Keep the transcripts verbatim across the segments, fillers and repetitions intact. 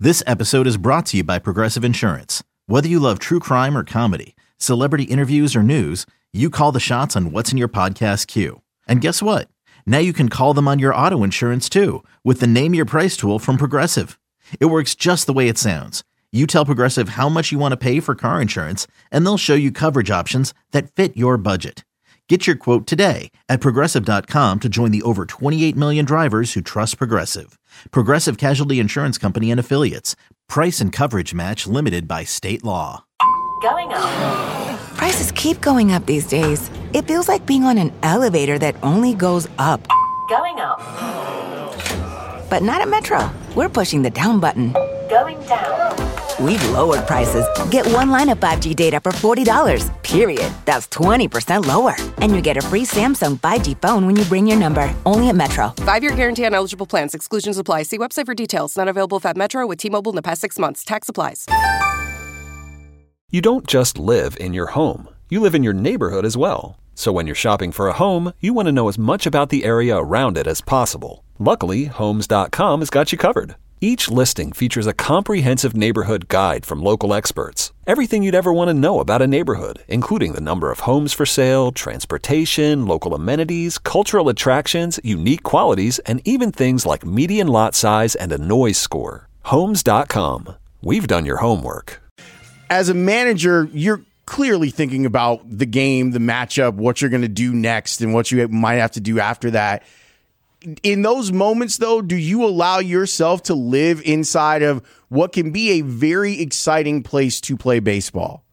This episode is brought to you by Progressive Insurance. Whether you love true crime or comedy, celebrity interviews or news, you call the shots on what's in your podcast queue. And guess what? Now you can call them on your auto insurance too with the Name Your Price tool from Progressive. It works just the way it sounds. You tell Progressive how much you want to pay for car insurance, and they'll show you coverage options that fit your budget. Get your quote today at Progressive dot com to join the over twenty-eight million drivers who trust Progressive. Progressive Casualty Insurance Company and Affiliates. Price and coverage match limited by state law. Going up. Prices keep going up these days. It feels like being on an elevator that only goes up. Going up. But not at Metro. We're pushing the down button. Going down. We've lowered prices. Get one line of five G data for forty dollars, period. That's twenty percent lower. And you get a free Samsung five G phone when you bring your number. Only at Metro. Five-year guarantee on eligible plans. Exclusions apply. See website for details. Not available at Metro with T-Mobile in the past six months. Tax applies. You don't just live in your home. You live in your neighborhood as well. So when you're shopping for a home, you want to know as much about the area around it as possible. Luckily, Homes dot com has got you covered. Each listing features a comprehensive neighborhood guide from local experts. Everything you'd ever want to know about a neighborhood, including the number of homes for sale, transportation, local amenities, cultural attractions, unique qualities, and even things like median lot size and a noise score. Homes dot com. We've done your homework. As a manager, you're clearly thinking about the game, the matchup, what you're going to do next, and what you might have to do after that. In those moments, though, do you allow yourself to live inside of what can be a very exciting place to play baseball?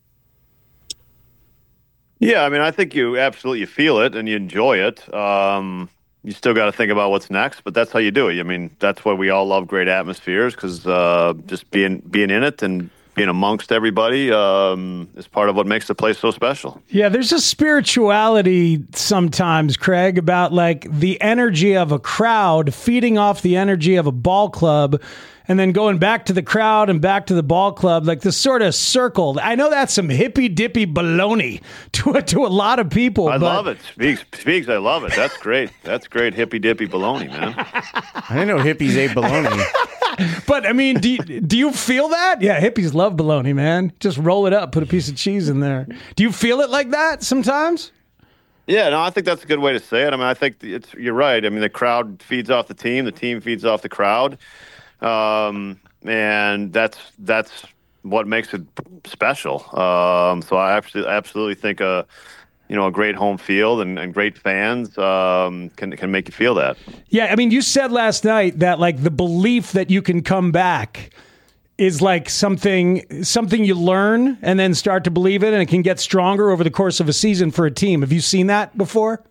Yeah, I mean, I think you absolutely feel it and you enjoy it. Um, you still got to think about what's next, but that's how you do it. I mean, that's why we all love great atmospheres, because uh, just being being in it and being amongst everybody um, is part of what makes the place so special. Yeah, there's a spirituality sometimes, Craig, about like the energy of a crowd feeding off the energy of a ball club and then going back to the crowd and back to the ball club, like this sort of circle. I know that's some hippy-dippy baloney to a, to a lot of people. I but... love it. Speaks, speaks, I love it. That's great. That's great hippy-dippy baloney, man. I didn't know hippies ate baloney. But, I mean, do you, do you feel that? Yeah, hippies love bologna, man. Just roll it up, put a piece of cheese in there. Do you feel it like that sometimes? Yeah, no, I think that's a good way to say it. I mean, I think it's you're right. I mean, the crowd feeds off the team. The team feeds off the crowd. Um, and that's that's what makes it special. Um, so I absolutely, absolutely think a, you know, a great home field and, and great fans um, can can make you feel that. Yeah, I mean, you said last night that like the belief that you can come back is like something something you learn and then start to believe it, and it can get stronger over the course of a season for a team. Have you seen that before?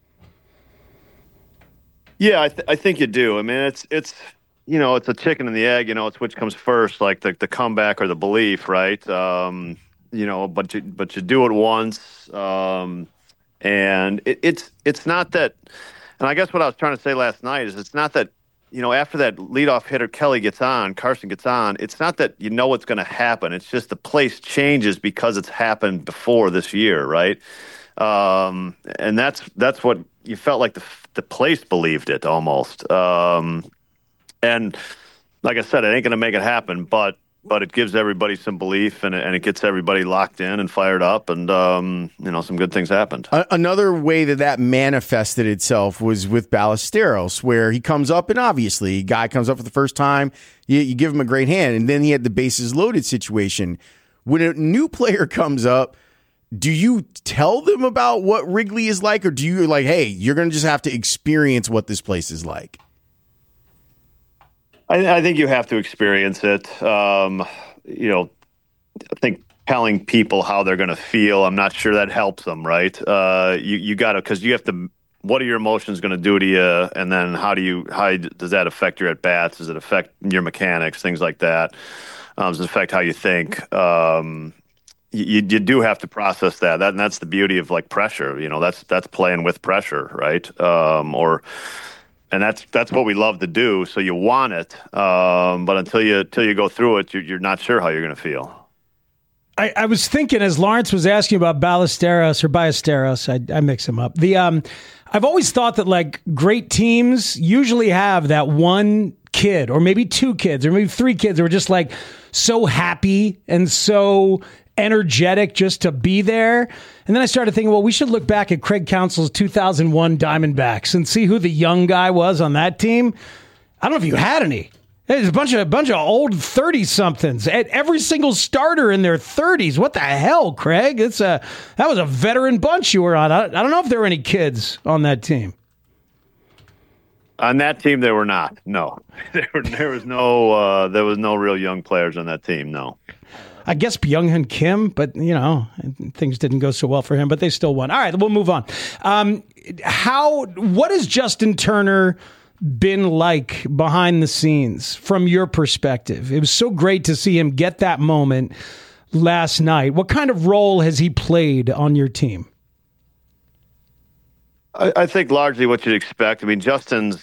Yeah, I, th- I think you do. I mean, it's it's you know, it's a chicken and the egg. You know, it's which comes first, like the the comeback or the belief, right? Um, you know, but you but you do it once, um, and it, it's it's not that. And I guess what I was trying to say last night is it's not that, you know, after that leadoff hitter Kelly gets on, Carson gets on, it's not that you know what's going to happen. It's just the place changes because it's happened before this year, right? Um, and that's that's what you felt like the the place believed it almost. Um, and like I said, it ain't going to make it happen, but but it gives everybody some belief, and it, and it gets everybody locked in and fired up, and um, you know, some good things happened. Another way that that manifested itself was with Ballesteros, where he comes up, and obviously, a guy comes up for the first time, you, you give him a great hand, and then he had the bases loaded situation. When a new player comes up, do you tell them about what Wrigley is like, or do you like, hey, you're going to just have to experience what this place is like? I, I think you have to experience it. Um, you know, I think telling people how they're going to feel, I'm not sure that helps them, right? Uh, you you got to, because you have to, what are your emotions going to do to you? And then how do you, how does that affect your at-bats? Does it affect your mechanics, things like that? Um, does it affect how you think? Um, you, you do have to process that. that. And that's the beauty of like pressure. You know, that's that's playing with pressure, right? Um, or And that's that's what we love to do. So you want it, um, but until you until you go through it, you're, you're not sure how you're going to feel. I, I was thinking as Lawrence was asking about Ballesteros or Ballesteros, I, I mix them up. The um, I've always thought that like great teams usually have that one kid, or maybe two kids, or maybe three kids who were just like so happy and so energetic just to be there. And then I started thinking, well, we should look back at Craig Counsell's two thousand one Diamondbacks and see who the young guy was on that team. I don't know if you had any. There's a bunch of a bunch of old thirty-somethings. Every single starter in their thirties. What the hell, Craig? It's a that was a veteran bunch you were on. I, I don't know if there were any kids on that team. On that team, there were not. No, there, were, there was no uh, there was no real young players on that team. No. I guess Byung-Hyun Kim, but, you know, things didn't go so well for him, but they still won. All right, we'll move on. Um, how? What has Justin Turner been like behind the scenes from your perspective? It was so great to see him get that moment last night. What kind of role has he played on your team? I, I think largely what you'd expect. I mean, Justin's,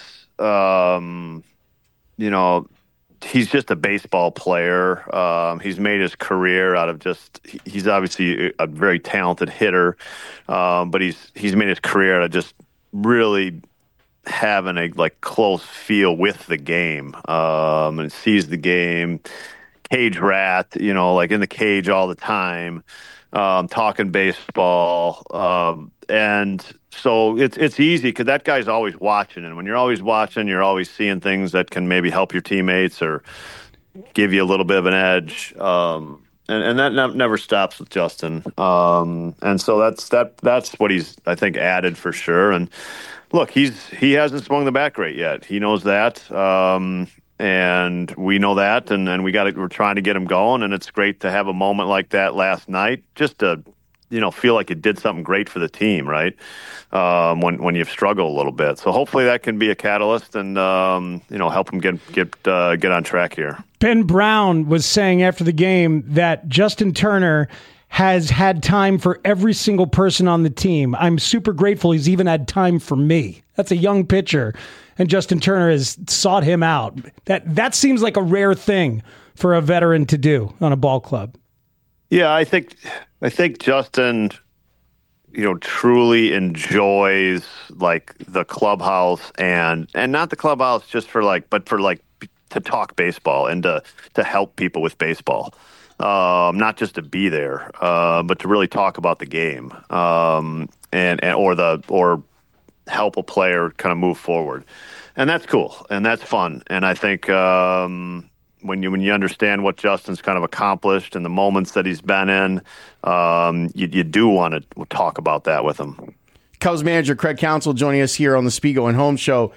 um, you know, he's just a baseball player. Um, he's made his career out of just. He's obviously a very talented hitter, um, but he's he's made his career out of just really having a like close feel with the game, um, and sees the game. Cage rat, you know, like in the cage all the time, um, talking baseball, um, and so it's it's easy because that guy's always watching, and when you're always watching, you're always seeing things that can maybe help your teammates or give you a little bit of an edge, um, and and that ne- never stops with Justin, um, and so that's that that's what he's I think added for sure. And look, he's he hasn't swung the bat great yet. He knows that. Um, And we know that, and, and we got we're trying to get him going, and it's great to have a moment like that last night, just to, you know, feel like it did something great for the team, right? Um, when when you've struggled a little bit, so hopefully that can be a catalyst and um, you know help him get get uh, get on track here. Ben Brown was saying after the game that Justin Turner has had time for every single person on the team. I'm super grateful he's even had time for me. That's a young pitcher. And Justin Turner has sought him out. That that seems like a rare thing for a veteran to do on a ball club. Yeah, I think I think Justin, you know, truly enjoys like the clubhouse and and not the clubhouse just for like, but for like to talk baseball and to to help people with baseball. Um, not just to be there, uh, but to really talk about the game, um, and, and or the or. help a player kind of move forward, and that's cool and that's fun. And I think um, when you when you understand what Justin's kind of accomplished and the moments that he's been in, um, you, you do want to talk about that with him. Cubs manager Craig Counsell joining us here on the Spiegel and Holmes show.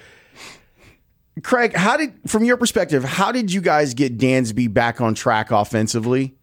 Craig, how did, from your perspective, how did you guys get Dansby back on track offensively?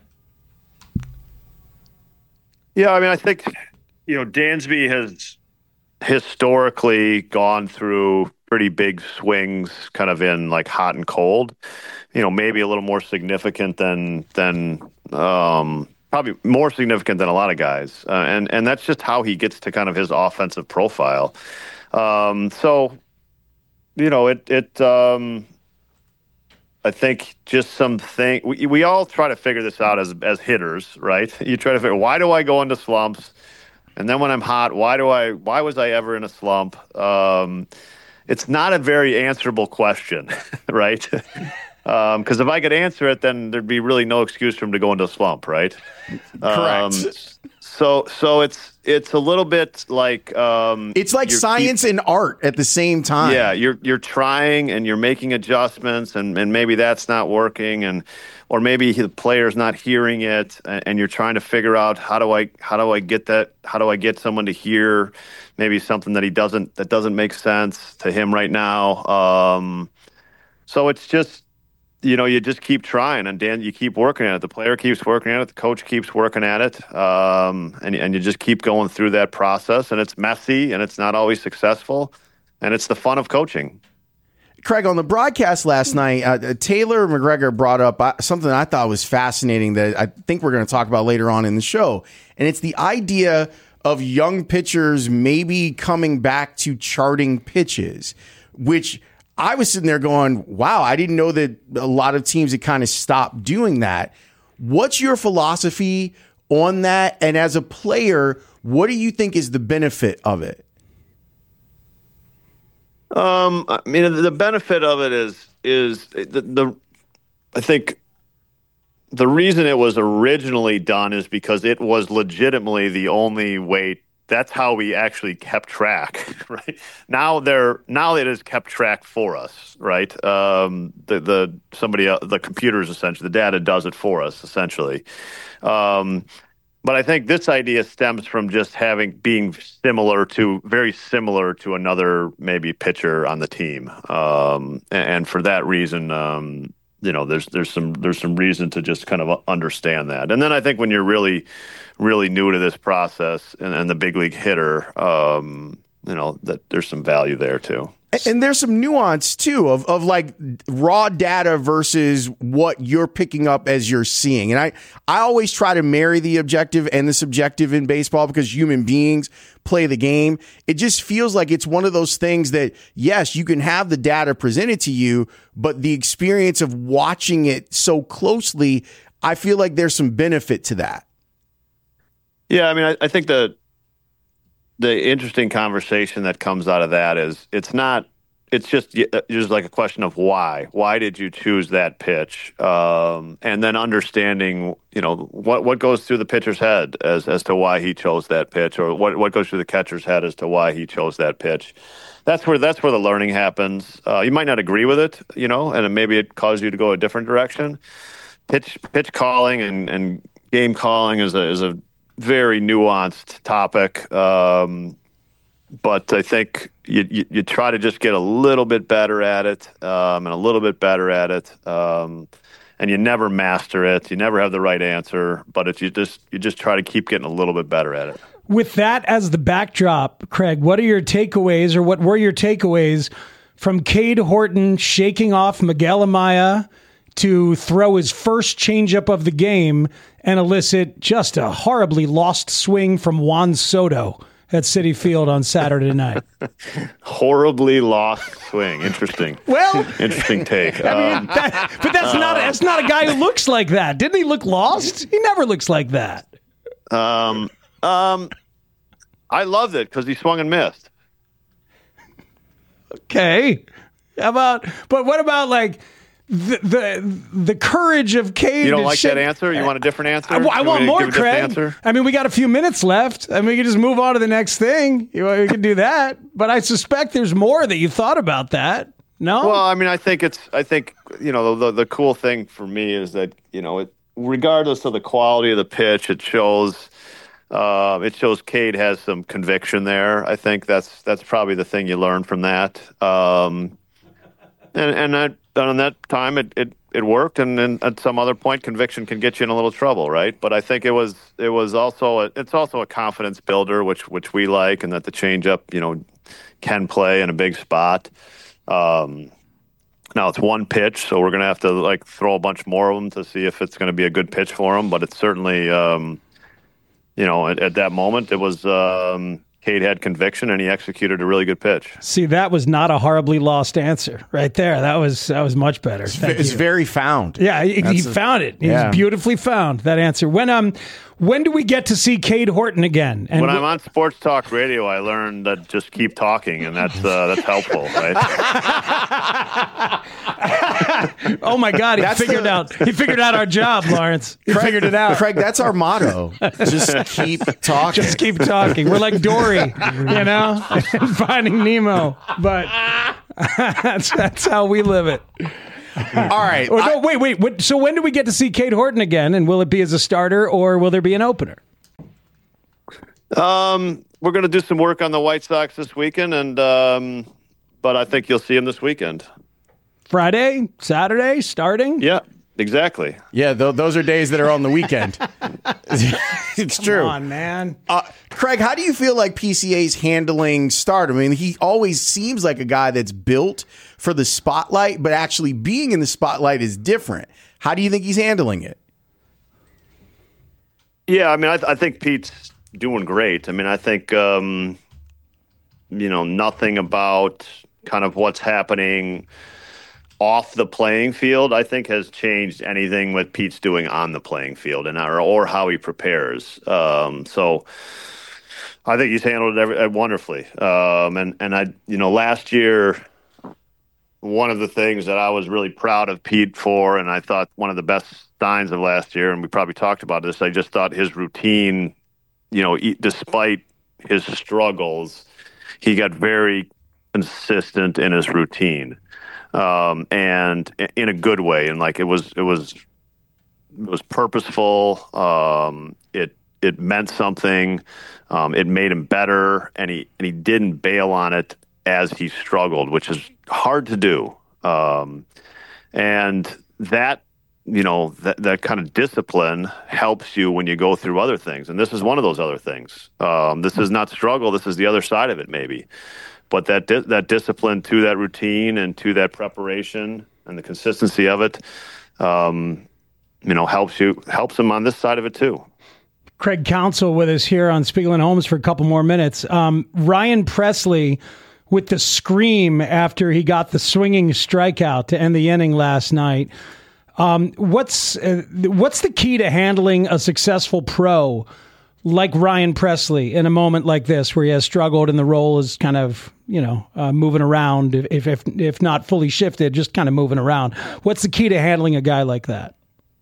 Yeah, I mean, I think you know Dansby has historically gone through pretty big swings kind of in like hot and cold, you know, maybe a little more significant than, than, um, probably more significant than a lot of guys. Uh, and, and that's just how he gets to kind of his offensive profile. Um, so, you know, it, it, um, I think just something we, we all try to figure this out as, as hitters, right? You try to figure, why do I go into slumps? And then when I'm hot, why do I? Why was I ever in a slump? Um, it's not a very answerable question, right? Because um, if I could answer it, then there'd be really no excuse for him to go into a slump, right? Correct. Um, so, so it's it's a little bit like um, it's like science keep, and art at the same time. Yeah, you're you're trying and you're making adjustments, and, and maybe that's not working, and or maybe the player's not hearing it, and you're trying to figure out how do I how do I get that how do I get someone to hear maybe something that he doesn't that doesn't make sense to him right now. Um, so it's just, you know, you just keep trying, and Dan, you keep working at it. The player keeps working at it. The coach keeps working at it, um, and and you just keep going through that process. And it's messy, and it's not always successful, and it's the fun of coaching. Craig, on the broadcast last night, uh, Taylor McGregor brought up uh, something I thought was fascinating that I think we're going to talk about later on in the show, and it's the idea of young pitchers maybe coming back to charting pitches, which I was sitting there going, wow, I didn't know that a lot of teams had kind of stopped doing that. What's your philosophy on that? And as a player, what do you think is the benefit of it? Um, I mean, the benefit of it is is the, the I think the reason it was originally done is because it was legitimately the only way. That's how we actually kept track, right? Now they're now it has kept track for us, right? Um, the the somebody uh, the computers essentially the data does it for us essentially. Um, but I think this idea stems from just having being similar to very similar to another maybe pitcher on the team, um, and, and for that reason. Um, You know, there's there's some there's some reason to just kind of understand that, and then I think when you're really, really new to this process and, and the big league hitter, um, you know, that there's some value there too. And there's some nuance too of of like raw data versus what you're picking up as you're seeing. And I I always try to marry the objective and the subjective in baseball because human beings play the game. It just feels like it's one of those things that, yes, you can have the data presented to you, but the experience of watching it so closely, I feel like there's some benefit to that. Yeah, I mean, I, I think the the interesting conversation that comes out of that is it's not it's just just like a question of why. Why did you choose that pitch? Um, and then understanding, you know, what, what goes through the pitcher's head as as to why he chose that pitch, or what, what goes through the catcher's head as to why he chose that pitch. That's where that's where the learning happens. Uh, you might not agree with it, you know, and maybe it caused you to go a different direction. Pitch pitch calling and, and game calling is a is a very nuanced topic. Um, But I think you, you you try to just get a little bit better at it, um, and a little bit better at it, um, and you never master it. You never have the right answer, but if you just you just try to keep getting a little bit better at it. With that as the backdrop, Craig, what are your takeaways, or what were your takeaways from Cade Horton shaking off Miguel Amaya to throw his first changeup of the game and elicit just a horribly lost swing from Juan Soto at Citi Field on Saturday night? Horribly lost swing. Interesting. Well, interesting take. I mean, Um, that, but that's not that's not a guy who looks like that. Didn't he look lost? He never looks like that. Um, um, I loved it because he swung and missed. Okay, how about? But what about like the the, the courage of Cade? You don't to like shake, that answer? You want a different answer? I, I You want me to more, give a different Craig. answer? I mean, we got a few minutes left. I mean, we can just move on to the next thing. You know, we can do that. But I suspect there's more that you thought about that. No. Well, I mean, I think it's. I think you know the the cool thing for me is that you know it, regardless of the quality of the pitch, it shows. Uh, it shows Cade has some conviction there. I think that's that's probably the thing you learn from that. Um, and and that, on that time, it, it, it worked. And then at some other point, conviction can get you in a little trouble, right? But I think it was it was also a, it's also a confidence builder, which which we like, and that the changeup, you know, can play in a big spot. Um, now it's one pitch, so we're gonna have to like throw a bunch more of them to see if it's going to be a good pitch for him. But it's certainly. Um, You know, at, at that moment, it was um, Cade had conviction and he executed a really good pitch. See, that was not a horribly lost answer right there. That was that was much better. It's, Thank it's you. very found. Yeah, he, he a- found it. He yeah. was beautifully found, that answer. When um, when do we get to see Cade Horton again? And when wh- I'm on Sports Talk Radio, I learned that just keep talking, and that's uh, that's helpful, right? oh my God, he That's figured the- out he figured out our job, Lawrence. He Craig, figured it out. Craig, that's our motto. Just keep talking. Just keep talking. We're like Dory, you know, Finding Nemo. But that's that's how we live it. All right. Oh, I- no, wait, wait. What, so when do we get to see Cade Horton again? And will it be as a starter or will there be an opener? Um, we're going to do some work on the White Sox this weekend, and um, but I think you'll see him this weekend. Friday, Saturday, starting? Yeah, exactly. yeah, th- those are days that are on the weekend. It's true. Come on, man. Uh, Craig, how do you feel like P C A's handling stardom? I mean, he always seems like a guy that's built for the spotlight, but actually being in the spotlight is different. How do you think he's handling it? Yeah, I mean, I, I think Pete's doing great. I mean, I think, um, you know, nothing about kind of what's happening off the playing field, I think, has changed anything what Pete's doing on the playing field and or, or how he prepares. Um, so I think he's handled it every, uh, wonderfully. Um, and, and I, you know, last year, one of the things that I was really proud of Pete for, and I thought one of the best signs of last year, and we probably talked about this, I just thought his routine, you know, despite his struggles, he got very consistent in his routine, um, and in a good way. And like it was, it was, it was purposeful. Um, it it meant something. Um, it made him better, and he and he didn't bail on it as he struggled, which is hard to do. Um, and that, you know, that, that kind of discipline helps you when you go through other things. And this is one of those other things. Um, this is not struggle. This is the other side of it, maybe. But that, di- that discipline to that routine and to that preparation and the consistency of it, um, you know, helps you, helps him on this side of it too. Craig Counsell with us here on Spiegel and Holmes for a couple more minutes. Um, Ryan Pressly with the scream after he got the swinging strikeout to end the inning last night. Um, what's uh, what's the key to handling a successful pro like Ryan Pressly in a moment like this where he has struggled and the role is kind of, you know, uh, moving around, if, if if not fully shifted, just kind of moving around? What's the key to handling a guy like that?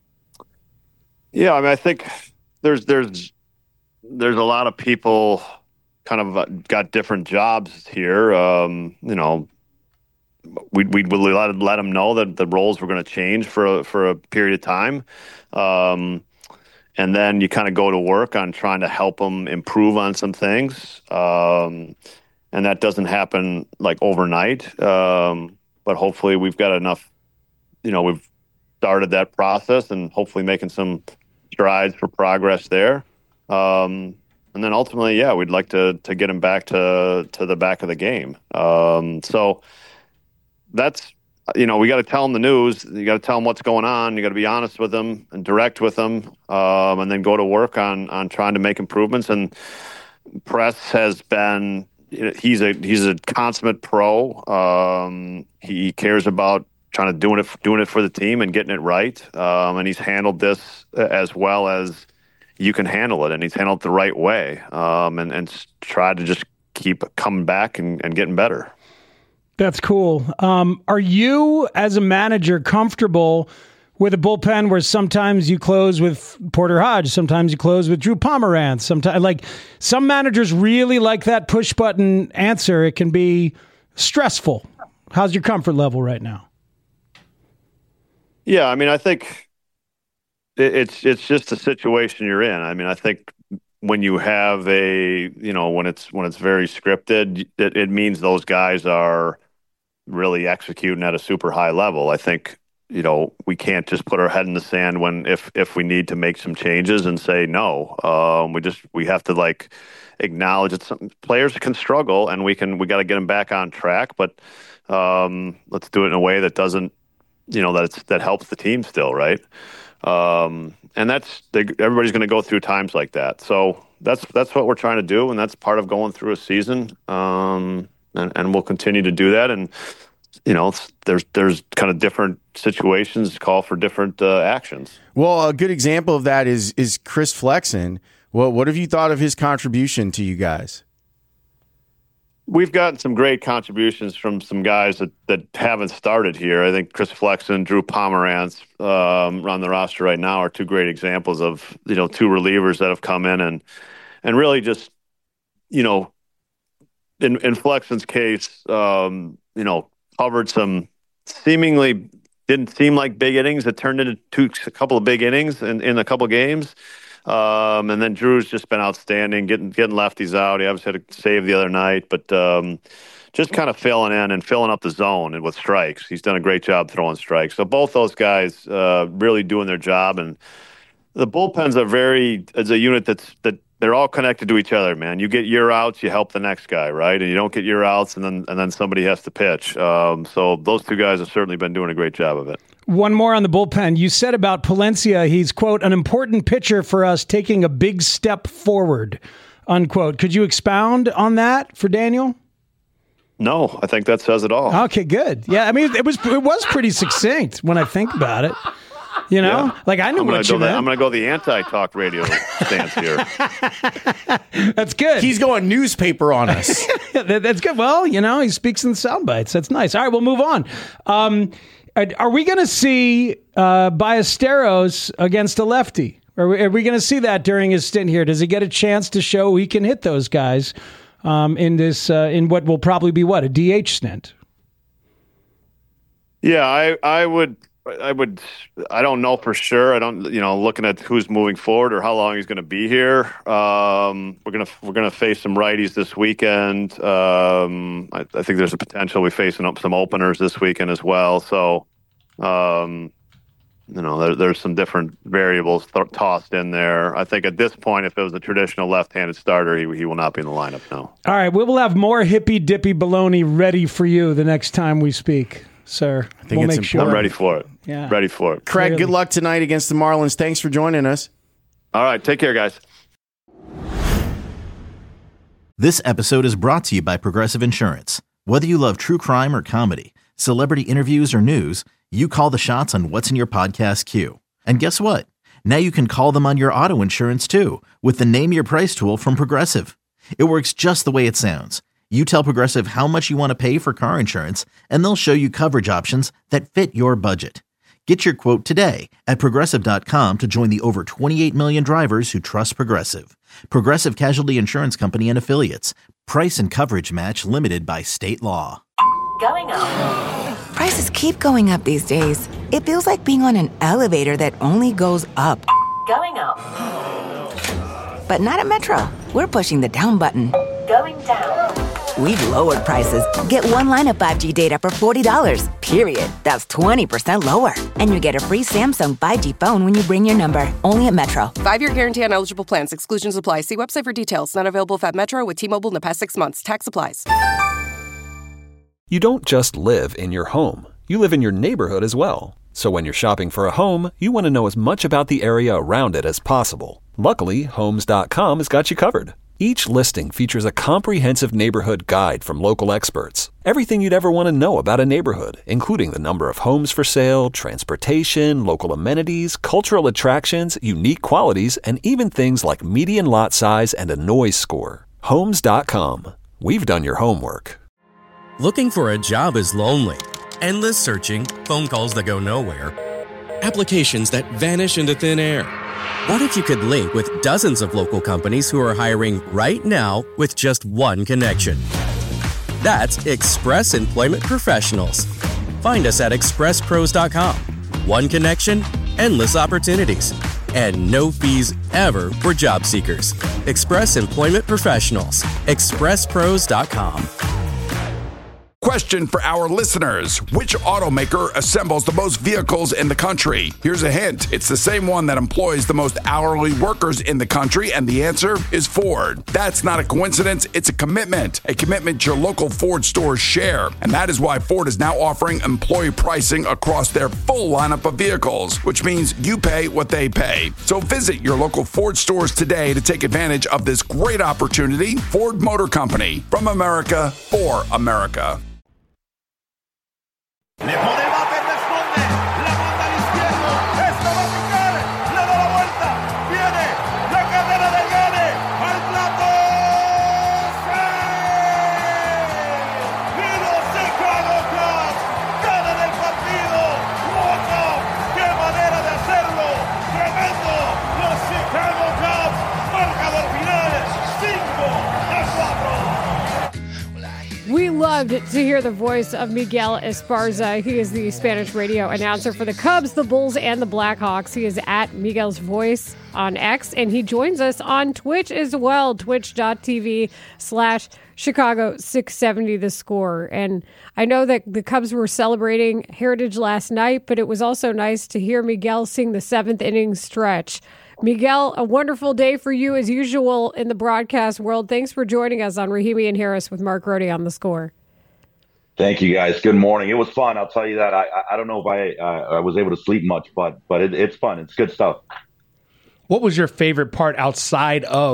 Yeah, I mean, I think there's there's there's a lot of people kind of got different jobs here. Um, you know, we we would let let them know that the roles were going to change for a, for a period of time, um, and then you kind of go to work on trying to help them improve on some things, um, and that doesn't happen like overnight. Um, but hopefully, we've got enough. You know, we've started that process, and hopefully making some strides for progress there. Um, And then ultimately, yeah, we'd like to to get him back to to the back of the game. Um, so that's, you know, we got to tell him the news. You got to tell him what's going on. You got to be honest with him and direct with him, um, and then go to work on on trying to make improvements. And Press has been, he's a he's a consummate pro. Um, he cares about trying to doing it doing it for the team and getting it right. Um, and he's handled this as well as you can handle it, and he's handled it the right way, um, and, and try to just keep coming back and, and getting better. That's cool. Um, are you, as a manager, comfortable with a bullpen where sometimes you close with Porter Hodge, sometimes you close with Drew Pomeranz? Sometimes, like some managers really like that push button answer. It can be stressful. How's your comfort level right now? Yeah, I mean, I think it's it's just a situation you're in. I mean, I think when you have a, you know, when it's when it's very scripted, it, it means those guys are really executing at a super high level. I think, you know, we can't just put our head in the sand when if if we need to make some changes and say no. Um, we just we have to like acknowledge that some players can struggle, and we can we got to get them back on track. But um, let's do it in a way that doesn't, you know, that it's, that helps the team still, right? Um, and that's they, everybody's going to go through times like that. So that's that's what we're trying to do, and that's part of going through a season. Um, and, and we'll continue to do that. And you know, there's there's kind of different situations call for different uh, actions. Well, a good example of that is is Chris Flexen. Well, what have you thought of his contribution to you guys? We've gotten some great contributions from some guys that, that haven't started here. I think Chris Flexen, Drew Pomeranz um, on the roster right now are two great examples of, you know, two relievers that have come in and and really just, you know, in, in Flexen's case, um, you know, covered some seemingly didn't seem like big innings that turned into two, a couple of big innings in, in a couple of games. Um, and then Drew's just been outstanding, getting getting lefties out. He obviously had a save the other night, but um, just kind of filling in and filling up the zone and with strikes. He's done a great job throwing strikes. So both those guys uh, really doing their job. And the bullpen's a very as a unit that's that they're all connected to each other, man. You get your outs, you help the next guy, right? And you don't get your outs, and then and then somebody has to pitch. Um, so those two guys have certainly been doing a great job of it. One more on the bullpen. You said about Palencia, he's, quote, an important pitcher for us taking a big step forward, unquote. Could you expound on that for Daniel? No, I think that says it all. Okay, good. Yeah, I mean, it was it was pretty succinct when I think about it. You know, Yeah. like I knew I'm gonna what go you the, meant. I'm going to go the anti-talk radio stance here. That's good. He's going newspaper on us. That- That's good. Well, you know, he speaks in sound bites. That's nice. All right, we'll move on. Um, are, are we going to see uh, Ballesteros against a lefty? Are we, are we going to see that during his stint here? Does he get a chance to show he can hit those guys um, in this uh, in what will probably be what a D H stint? Yeah, I, I would, I would, I don't know for sure. I don't, you know, looking at who's moving forward or how long he's going to be here. Um, we're gonna, we're gonna face some righties this weekend. Um, I, I think there's a potential we facing up some openers this weekend as well. So, um, you know, there, there's some different variables th- tossed in there. I think at this point, if it was a traditional left-handed starter, he he will not be in the lineup now. All right, we will have more hippy dippy baloney ready for you the next time we speak, sir. I think we'll it's make sure. I'm ready for it. Yeah. Ready for it. Craig, Clearly. good luck tonight against the Marlins. Thanks for joining us. All right, take care, guys. This episode is brought to you by Progressive Insurance. Whether you love true crime or comedy, celebrity interviews or news, you call the shots on what's in your podcast queue. And guess what? Now you can call them on your auto insurance too with the Name Your Price tool from Progressive. It works just the way it sounds. You tell Progressive how much you want to pay for car insurance, and they'll show you coverage options that fit your budget. Get your quote today at Progressive dot com to join the over twenty-eight million drivers who trust Progressive. Progressive Casualty Insurance Company and Affiliates. Price and coverage match limited by state law. Going up. Prices keep going up these days. It feels like being on an elevator that only goes up. Going up. But not at Metro. We're pushing the down button. Going down. We've lowered prices. Get one line of five G data for forty dollars, period. That's twenty percent lower. And you get a free Samsung five G phone when you bring your number. Only at Metro. Five-year guarantee on eligible plans. Exclusions apply. See website for details. Not available if at Metro with T-Mobile in the past six months. Tax applies. You don't just live in your home. You live in your neighborhood as well. So when you're shopping for a home, you want to know as much about the area around it as possible. Luckily, Homes dot com has got you covered. Each listing features a comprehensive neighborhood guide from local experts. Everything you'd ever want to know about a neighborhood, including the number of homes for sale, transportation, local amenities, cultural attractions, unique qualities, and even things like median lot size and a noise score. Homes dot com. We've done your homework. Looking for a job is lonely. Endless searching, phone calls that go nowhere, applications that vanish into thin air. What if you could link with dozens of local companies who are hiring right now with just one connection? That's Express Employment Professionals. Find us at express pros dot com. One connection, endless opportunities, and no fees ever for job seekers. Express Employment Professionals. express pros dot com. Question for our listeners. Which automaker assembles the most vehicles in the country? Here's a hint. It's the same one that employs the most hourly workers in the country, and the answer is Ford. That's not a coincidence. It's a commitment. A commitment your local Ford stores share. And that is why Ford is now offering employee pricing across their full lineup of vehicles, which means you pay what they pay. So visit your local Ford stores today to take advantage of this great opportunity. Ford Motor Company. From America, for America. Le pone el bate, responde, la manda al izquierdo, esta va a picar, le da la vuelta, viene la carrera del Gane, al plato, ¡sí! Y los Chicago Cubs ganan el partido, ¡wow! ¡Qué manera de hacerlo! ¡Tremendo! Los Chicago Cubs, marcador final, cinco a cuatro. We loved to hear the voice of Miguel Esparza. He is the Spanish radio announcer for the Cubs, the Bulls, and the Blackhawks. He is at Miguel's Voice on X, and he joins us on Twitch as well, twitch.tv slash Chicago six seventy The Score. And I know that the Cubs were celebrating Heritage last night, but it was also nice to hear Miguel sing the seventh inning stretch. Miguel, a wonderful day for you as usual in the broadcast world. Thanks for joining us on Rahimi and Harris with Mark Rohde on The Score. Thank you, guys. Good morning. It was fun. I'll tell you that. I I don't know if I uh, I was able to sleep much, but but it, it's fun. It's good stuff. What was your favorite part outside of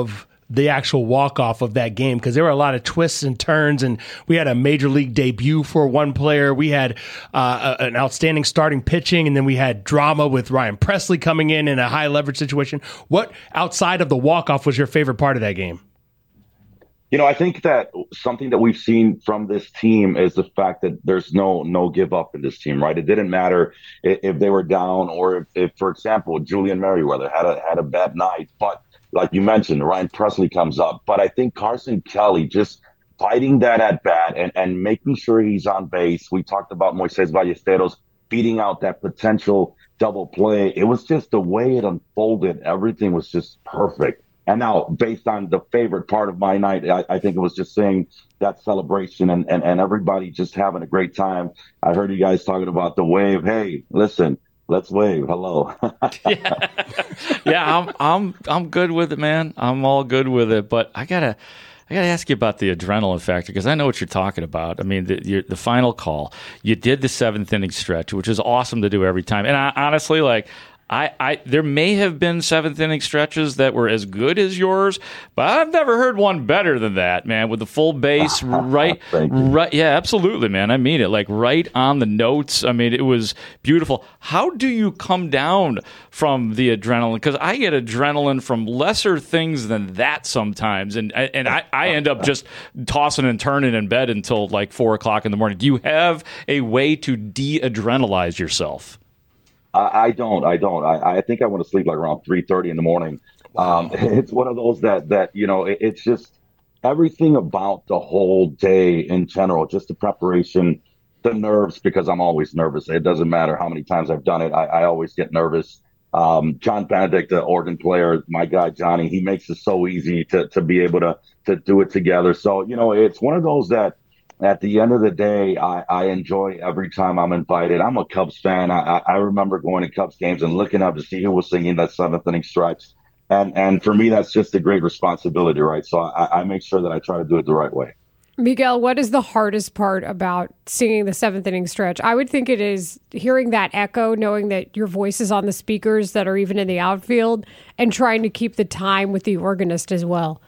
the actual walk-off of that game, because there were a lot of twists and turns, and we had a major league debut for one player. We had uh, a, an outstanding starting pitching, and then we had drama with Ryan Presley coming in in a high-leverage situation. What, outside of the walk-off, was your favorite part of that game? You know, I think that something that we've seen from this team is the fact that there's no no give up in this team, right? It didn't matter if, if they were down or if, if, for example, Julian Merriweather had a had a bad night, but like you mentioned, Ryan Presley comes up. But I think Carson Kelly just fighting that at bat and, and making sure he's on base. We talked about Moises Ballesteros beating out that potential double play. It was just the way it unfolded. Everything was just perfect. And now, based on the favorite part of my night, I, I think it was just seeing that celebration and, and, and everybody just having a great time. I heard you guys talking about the wave. Hey, listen. Let's wave. Hello. yeah, yeah. I'm I'm I'm good with it, man. I'm all good with it. But I gotta I gotta ask you about the adrenaline factor, because I know what you're talking about. I mean, the your, the final call. You did the seventh inning stretch, which is awesome to do every time. And I, honestly, like. I, I there may have been seventh inning stretches that were as good as yours, but I've never heard one better than that, man. With the full base, right, right, yeah, absolutely, man. I mean it, like right on the notes. I mean, it was beautiful. How do you come down from the adrenaline? Because I get adrenaline from lesser things than that sometimes, and and I, I end up just tossing and turning in bed until like four o'clock in the morning. Do you have a way to de-adrenalize yourself? I don't. I don't. I, I think I want to sleep like around three thirty in the morning. Um, it's one of those that, that you know, it, it's just everything about the whole day in general, just the preparation, the nerves, because I'm always nervous. It doesn't matter how many times I've done it. I, I always get nervous. Um, John Benedict, the organ player, my guy, Johnny, he makes it so easy to, to be able to, to do it together. So, you know, it's one of those that, at the end of the day, I, I enjoy every time I'm invited. I'm a Cubs fan. I, I remember going to Cubs games and looking up to see who was singing that seventh inning stretch. And and for me, that's just a great responsibility, right? So I, I make sure that I try to do it the right way. Miguel, what is the hardest part about singing the seventh inning stretch? I would think it is hearing that echo, knowing that your voice is on the speakers that are even in the outfield, and trying to keep the time with the organist as well.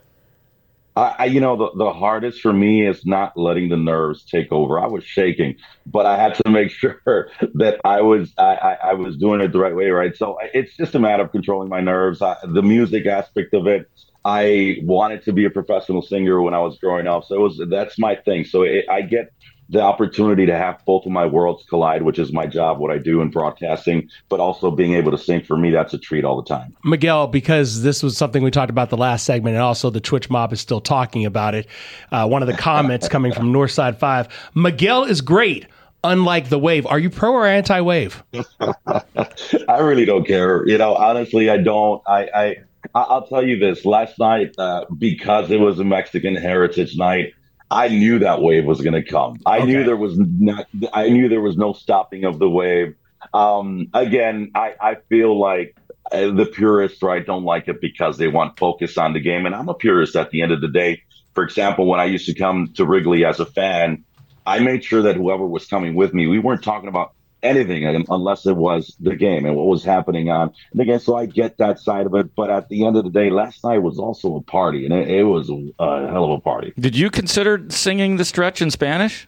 I, you know, the, the hardest for me is not letting the nerves take over. I was shaking, but I had to make sure that I was I, I, I was doing it the right way, right? So it's just a matter of controlling my nerves. I, the music aspect of it, I wanted to be a professional singer when I was growing up, so it was that's my thing. So it, I get the opportunity to have both of my worlds collide, which is my job, what I do in broadcasting, but also being able to sing, for me, that's a treat all the time. Miguel, because this was something we talked about the last segment, and also the Twitch mob is still talking about it. Uh, one of the comments coming from Northside five, Miguel is great, unlike the Wave. Are you pro or anti-Wave? I really don't care. You know, honestly, I don't. I, I, I'll tell you this. Last night, uh, because it was a Mexican Heritage Night, I knew that wave was going to come. I okay. knew there was not. I knew there was no stopping of the wave. Um, again, I, I feel like uh, the purists, right, don't like it because they want focus on the game, and I'm a purist at the end of the day. For example, when I used to come to Wrigley as a fan, I made sure that whoever was coming with me, we weren't talking about anything unless it was the game and what was happening on the game. So I get that side of it. But at the end of the day, last night was also a party, and it, it was a, a hell of a party. Did you consider singing the stretch in Spanish?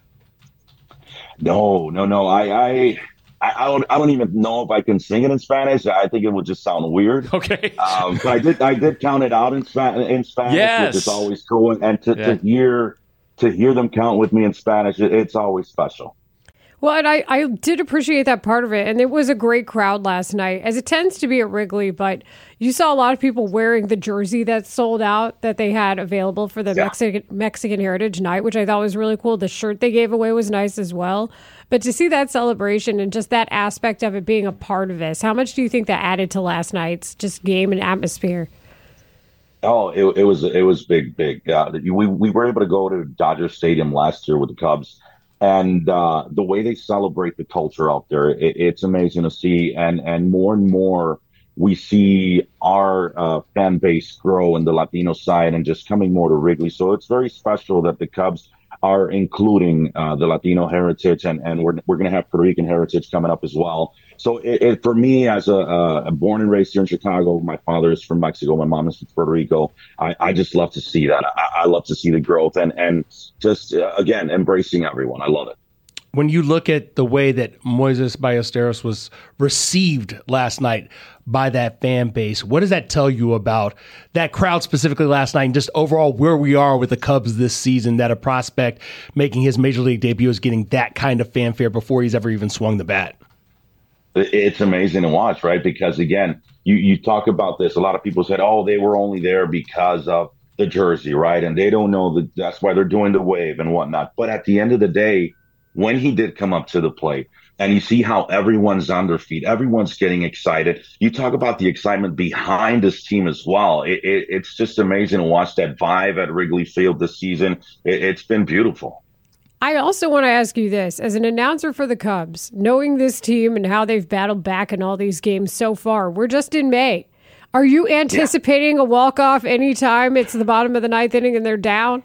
No, no, no. I, I, I don't, I don't even know if I can sing it in Spanish. I think it would just sound weird. Okay. Um, but I did, I did count it out in, Spa- in Spanish, yes. which is always cool. And to, yeah. to hear, to hear them count with me in Spanish, it, it's always special. Well, and I, I did appreciate that part of it, and it was a great crowd last night, as it tends to be at Wrigley, but you saw a lot of people wearing the jersey that sold out that they had available for the yeah. Mexican Mexican Heritage Night, which I thought was really cool. The shirt they gave away was nice as well. But to see that celebration and just that aspect of it being a part of this, how much do you think that added to last night's just game and atmosphere? Oh, it, it was it was big, big. Uh, we, we were able to go to Dodger Stadium last year with the Cubs. And uh, the way they celebrate the culture out there, it, it's amazing to see. And, and more and more, we see our uh, fan base grow in the Latino side and just coming more to Wrigley. So it's very special that the Cubs are including uh, the Latino heritage, and, and we're, we're going to have Puerto Rican heritage coming up as well. So it, it, for me, as a, a born and raised here in Chicago, my father is from Mexico, my mom is from Puerto Rico. I, I just love to see that. I, I love to see the growth and, and just, uh, again, embracing everyone. I love it. When you look at the way that Moises Ballesteros was received last night by that fan base, what does that tell you about that crowd specifically last night and just overall where we are with the Cubs this season, that a prospect making his major league debut is getting that kind of fanfare before he's ever even swung the bat? It's amazing to watch, right? Because, again, you, you talk about this. A lot of people said, oh, they were only there because of the jersey, right? And they don't know that that's why they're doing the wave and whatnot. But at the end of the day, when he did come up to the plate and you see how everyone's on their feet, everyone's getting excited. You talk about the excitement behind this team as well. It, it, it's just amazing to watch that vibe at Wrigley Field this season. It, it's been beautiful. I also want to ask you this. As an announcer for the Cubs, knowing this team and how they've battled back in all these games so far, we're just in May. Are you anticipating yeah. a walk-off anytime it's the bottom of the ninth inning and they're down?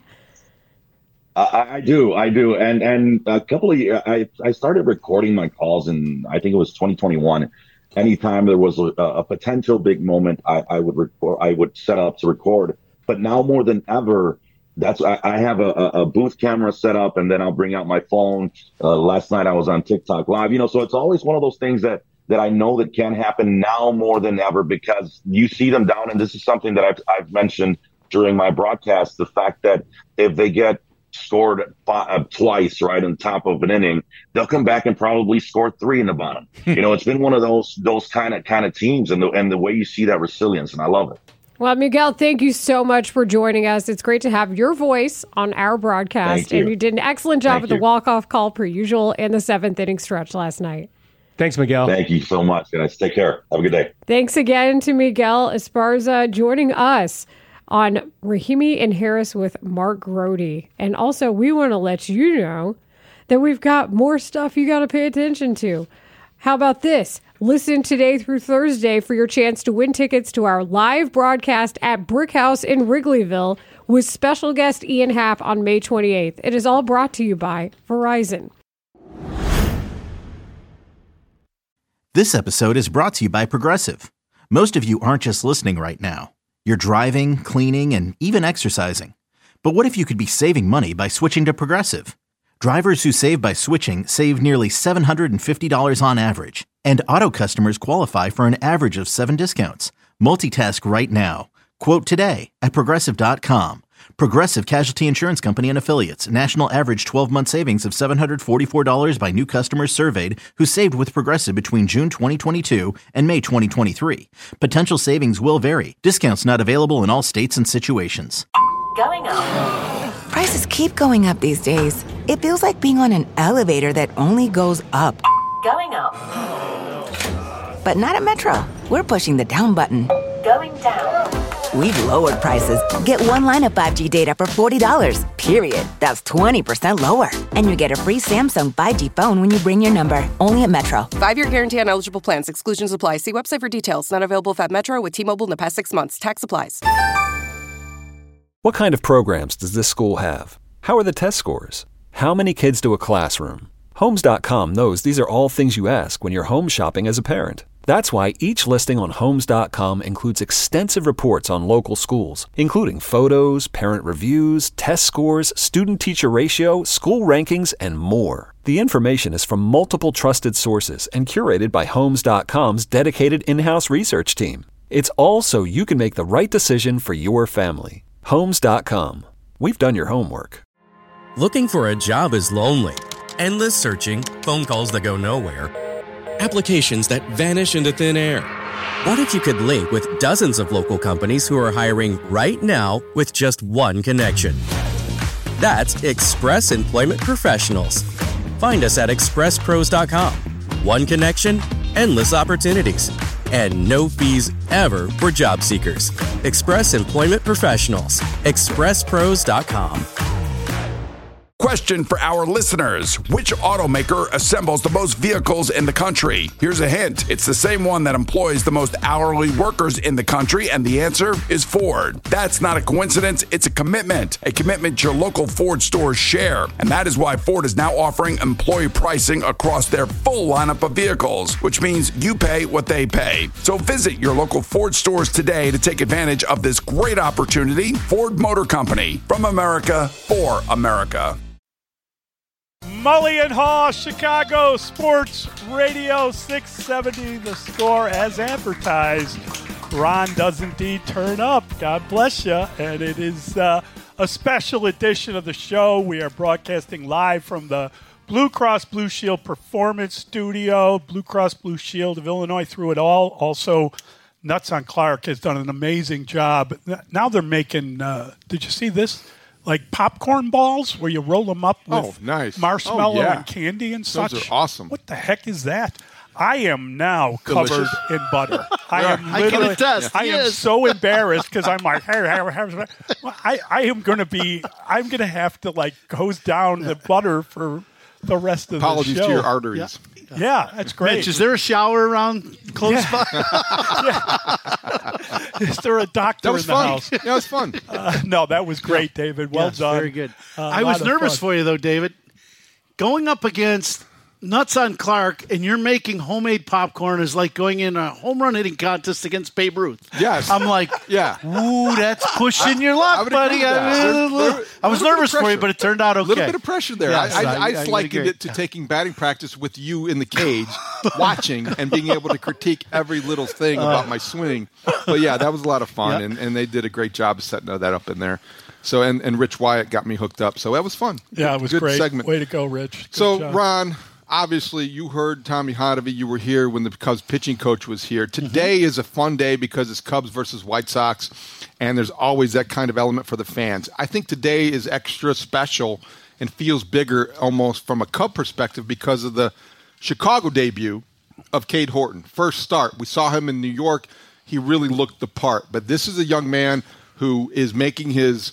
I, I do, I do, and and a couple of years, I I started recording my calls in I think it was twenty twenty-one. Anytime there was a, a potential big moment, I, I would record, I would set up to record. But now more than ever, that's I, I have a, a booth camera set up, and then I'll bring out my phone. Uh, last night I was on TikTok Live, you know, so it's always one of those things that that I know that can happen now more than ever because you see them down, and this is something that I've I've mentioned during my broadcast, the fact that if they get scored five, twice right on top of an inning, they'll come back and probably score three in the bottom. You know, it's been one of those those kind of kind of teams, and the and the way you see that resilience, and I love it. Well, Miguel, thank you so much for joining us. It's great to have your voice on our broadcast, you. and you did an excellent job Thank with you. the walk-off call per usual in the seventh inning stretch last night. Thanks, Miguel. Thank you so much, guys. Take care. Have a good day. Thanks again to Miguel Esparza joining us on Rahimi and Harris with Mark Grody. And also, we want to let you know that we've got more stuff you got to pay attention to. How about this? Listen today through Thursday for your chance to win tickets to our live broadcast at Brick House in Wrigleyville with special guest Ian Happ on May twenty-eighth. It is all brought to you by Verizon. This episode is brought to you by Progressive. Most of you aren't just listening right now. You're driving, cleaning, and even exercising. But what if you could be saving money by switching to Progressive? Drivers who save by switching save nearly seven hundred fifty dollars on average. And auto customers qualify for an average of seven discounts. Multitask right now. Quote today at Progressive dot com. Progressive Casualty Insurance Company and Affiliates. National average twelve-month savings of seven hundred forty-four dollars by new customers surveyed who saved with Progressive between June twenty twenty-two and May twenty twenty-three. Potential savings will vary. Discounts not available in all states and situations. Going up. Prices keep going up these days. It feels like being on an elevator that only goes up. Going up. But not at Metro. We're pushing the down button. Going down. We've lowered prices. Get one line of five G data for forty dollars, period. That's twenty percent lower. And you get a free Samsung five G phone when you bring your number. Only at Metro. Five-year guarantee on eligible plans. Exclusions apply. See website for details. Not available if at Metro with T-Mobile in the past six months. Tax applies. What kind of programs does this school have? How are the test scores? How many kids do a classroom? Homes dot com knows these are all things you ask when you're home shopping as a parent. That's why each listing on Homes dot com includes extensive reports on local schools, including photos, parent reviews, test scores, student-teacher ratio, school rankings, and more. The information is from multiple trusted sources and curated by Homes dot com's dedicated in-house research team. It's all so you can make the right decision for your family. Homes dot com. We've done your homework. Looking for a job is lonely. Endless searching, phone calls that go nowhere, applications that vanish into thin air. What if you could link with dozens of local companies who are hiring right now with just one connection? That's Express Employment Professionals. Find us at express pros dot com. One connection, endless opportunities, and no fees ever for job seekers. Express Employment Professionals. express pros dot com. Question for our listeners. Which automaker assembles the most vehicles in the country? Here's a hint. It's the same one that employs the most hourly workers in the country, and the answer is Ford. That's not a coincidence. It's a commitment. A commitment your local Ford stores share. And that is why Ford is now offering employee pricing across their full lineup of vehicles, which means you pay what they pay. So visit your local Ford stores today to take advantage of this great opportunity. Ford Motor Company. From America, for America. Mully and Haw, Chicago Sports Radio six seventy, The Score as advertised. Ron does indeed turn up. God bless you. And it is uh, a special edition of the show. We are broadcasting live from the Blue Cross Blue Shield Performance Studio. Blue Cross Blue Shield of Illinois through it all. Also, Nuts on Clark has done an amazing job. Now they're making, uh, did you see this? Like popcorn balls where you roll them up with oh, nice. marshmallow oh, yeah. and candy and such. Those are awesome. What the heck is that? I am now covered Delicious. in butter. I Yeah. am I literally. can attest. I He am is. so embarrassed because I'm like, hey, hey, hey, hey. Well, I, I am going to be. I'm going to have to like hose down the butter for the rest of Apologies the show. to your arteries. Yeah. Yeah, that's great. Mitch, is there a shower around close Yeah. by? Is there a doctor That was in the fun. house? Yeah, it was fun. Uh, no, that was great, David. Well Yes, done. Very good. Uh, I a was lot of nervous fun. for you, though, David. Going up against Nuts on Clark and you're making homemade popcorn is like going in a home run hitting contest against Babe Ruth. Yes. I'm like, yeah. ooh, that's pushing your I luck, would buddy. agree with that. I, There's- mean, there- I was little bit of nervous for you, pressure. but it turned out okay. A little bit of pressure there. Yes, I, I, I- I, I would likened agree. it to taking batting practice with you in the cage, watching and being able to critique every little thing about my swing. But yeah, that was a lot of fun, Yep. and, and they did a great job of setting that up in there. So and, and Rich Wyatt got me hooked up, so that was fun. Yeah, Good- it was good great. segment. Way to go, Rich. Good so job. Ron, obviously you heard Tommy Hotovy. You were here when the Cubs pitching coach was here. Today is a fun day because it's Cubs versus White Sox, and there's always that kind of element for the fans. I think today is extra special and feels bigger almost from a Cub perspective because of the Chicago debut of Cade Horton. First start. We saw him in New York. He really looked the part. But this is a young man who is making his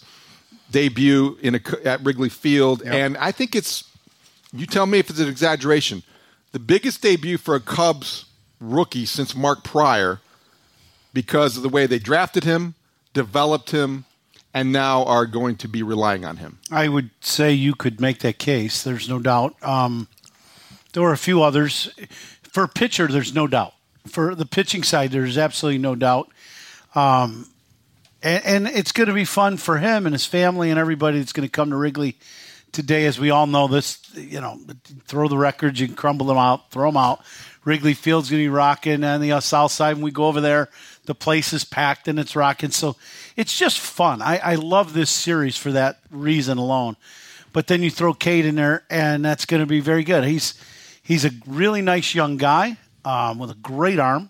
debut in a, at Wrigley Field, and I think it's, you tell me if it's an exaggeration, the biggest debut for a Cubs rookie since Mark Pryor because of the way they drafted him, developed him, and now are going to be relying on him. I would say you could make that case. There's no doubt. Um, there were a few others. For a pitcher, there's no doubt. For the pitching side, there's absolutely no doubt. Um, and, and it's going to be fun for him and his family and everybody that's going to come to Wrigley today. As we all know, this, you know, throw the records, you can crumble them out, throw them out. Wrigley Field's going to be rocking on the uh, south side. When we go over there, the place is packed and it's rocking. So it's just fun. I, I love this series for that reason alone. But then you throw Cade in there, and that's going to be very good. He's he's a really nice young guy um, with a great arm,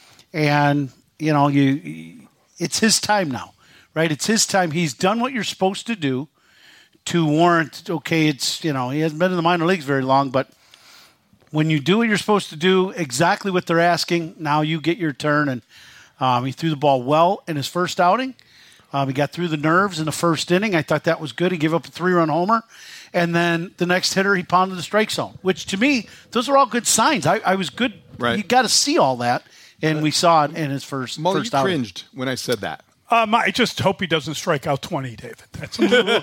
and you know you it's his time now, right? It's his time. He's done what you're supposed to do to warrant. Okay, it's you know he hasn't been in the minor leagues very long, but when you do what you're supposed to do, exactly what they're asking, now you get your turn. And um, he threw the ball well in his first outing. Um, he got through the nerves in the first inning. I thought that was good. He gave up a three-run homer. And then the next hitter, he pounded the strike zone, which to me, those are all good signs. I, I was good. Right. You got to see all that. And we saw it in his first, Mully, first you outing. cringed when I said that. Um, I just hope he doesn't strike out twenty, David. That's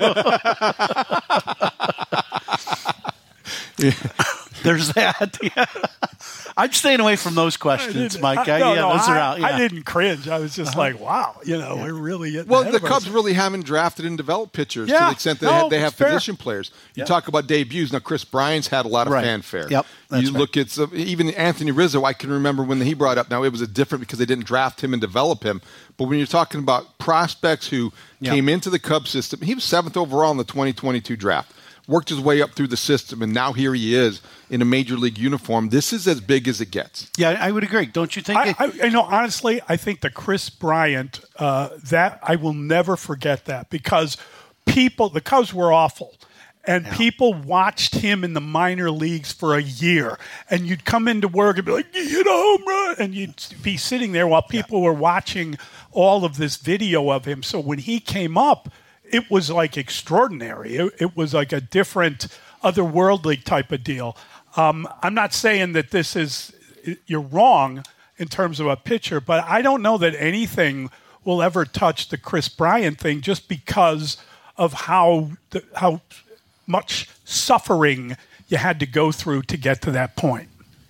There's that. Yeah. I'm staying away from those questions, Mike. I, no, yeah, no, those are I, out. Yeah. I didn't cringe. I was just Uh-huh. like, wow, you know, we're really getting Well, ahead the of Cubs ourselves. really haven't drafted and developed pitchers to Yeah. the extent that No, they have, they have it's fair. position players. You Yeah. talk about debuts. Now, Chris Bryant's had a lot of Right. fanfare. Yep, that's you right. look at some, even Anthony Rizzo, I can remember when he brought up. Now, it was a different because they didn't draft him and develop him. But when you're talking about prospects who Yep. came into the Cubs system, he was seventh overall in the twenty twenty-two draft. Worked his way up through the system, and now here he is in a major league uniform. This is as big as it gets. Yeah, I would agree. Don't you think? I, it, I, you know, honestly, I think the Chris Bryant, uh, that I will never forget that because people, the Cubs were awful. And people watched him in the minor leagues for a year. And you'd come into work and be like, you hit a home run. And you'd be sitting there while people were watching all of this video of him. So when he came up, it was like extraordinary. It, it was like a different, otherworldly type of deal. Um, I'm not saying that this is you're wrong in terms of a pitcher, but I don't know that anything will ever touch the Chris Bryant thing just because of how the, how much suffering you had to go through to get to that point.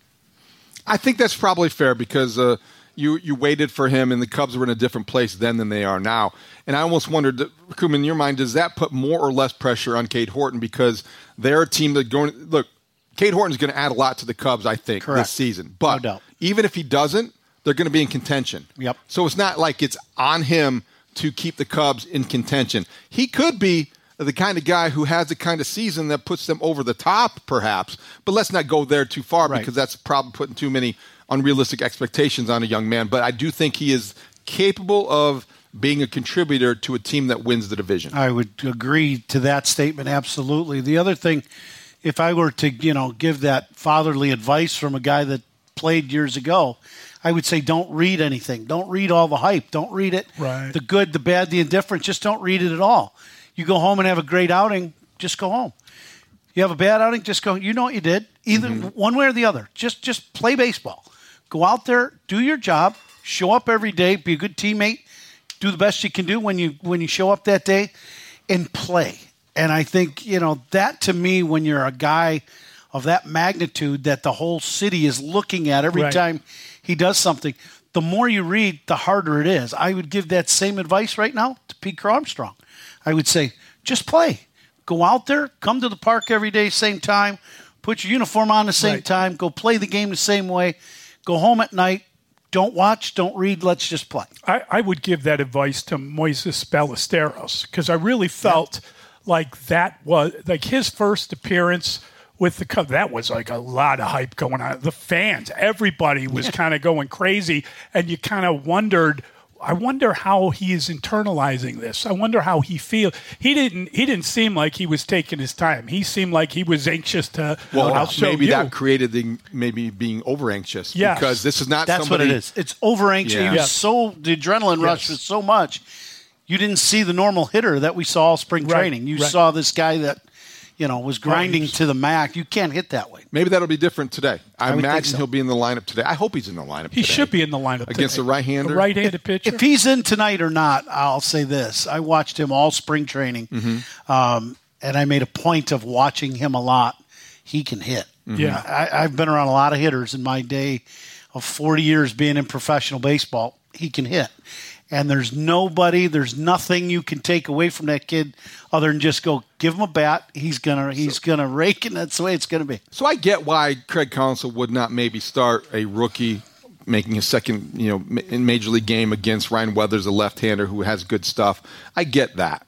I think that's probably fair because uh, you you waited for him, and the Cubs were in a different place then than they are now. And I almost wondered, Kum, in your mind, does that put more or less pressure on Cade Horton because they're a team that going look. Cade Horton's going to add a lot to the Cubs, I think, Correct. this season. But No doubt. even if he doesn't, they're going to be in contention. Yep. So it's not like it's on him to keep the Cubs in contention. He could be the kind of guy who has the kind of season that puts them over the top, perhaps. But let's not go there too far Right. because that's probably putting too many unrealistic expectations on a young man. But I do think he is capable of being a contributor to a team that wins the division. I would agree to that statement, absolutely. The other thing, if I were to, you know, give that fatherly advice from a guy that played years ago, I would say don't read anything. Don't read all the hype. Don't read it. Right. The good, the bad, the indifferent. Just don't read it at all. You go home and have a great outing, just go home. You have a bad outing, just go. You know what you did, either Mm-hmm. one way or the other. Just just play baseball. Go out there, do your job, show up every day, be a good teammate, do the best you can do when you when you show up that day, and play. And I think, you know, that to me, when you're a guy of that magnitude that the whole city is looking at every Right. time he does something, the more you read, the harder it is. I would give that same advice right now to Pete Armstrong. I would say, just play. Go out there, come to the park every day, same time, put your uniform on the same Right. time, go play the game the same way, go home at night, don't watch, don't read, let's just play. I, I would give that advice to Moises Ballesteros because I really felt like that was like his first appearance with the Cubs. That was like a lot of hype going on. The fans, everybody was kind of going crazy, and you kind of wondered. I wonder how he is internalizing this. I wonder how he feels. He didn't. He didn't seem like he was taking his time. He seemed like he was anxious to. Well, I'll show maybe you. that created the maybe being over anxious. Yes. Because this is not That's somebody. what it is. It's over anxious. Yeah. He was Yes. so the adrenaline rush Yes. was so much. You didn't see the normal hitter that we saw all spring Right, training. You right. saw this guy that, you know, was grinding he's- to the max. You can't hit that way. Maybe that'll be different today. I, I would think imagine so. he'll be in the lineup today. I hope he's in the lineup He today. should be in the lineup Against today. a right-hander? A right-handed pitcher. If he's in tonight or not, I'll say this. I watched him all spring training, Mm-hmm. um, and I made a point of watching him a lot. He can hit. Yeah. I, I've been around a lot of hitters in my day of forty years being in professional baseball. He can hit. And there's nobody, there's nothing you can take away from that kid other than just go give him a bat. He's gonna he's gonna rake, and that's the way it's gonna be. So I get why Craig Counsell would not maybe start a rookie making a second, you know, ma- in major league game against Ryan Weathers, a left-hander who has good stuff. I get that.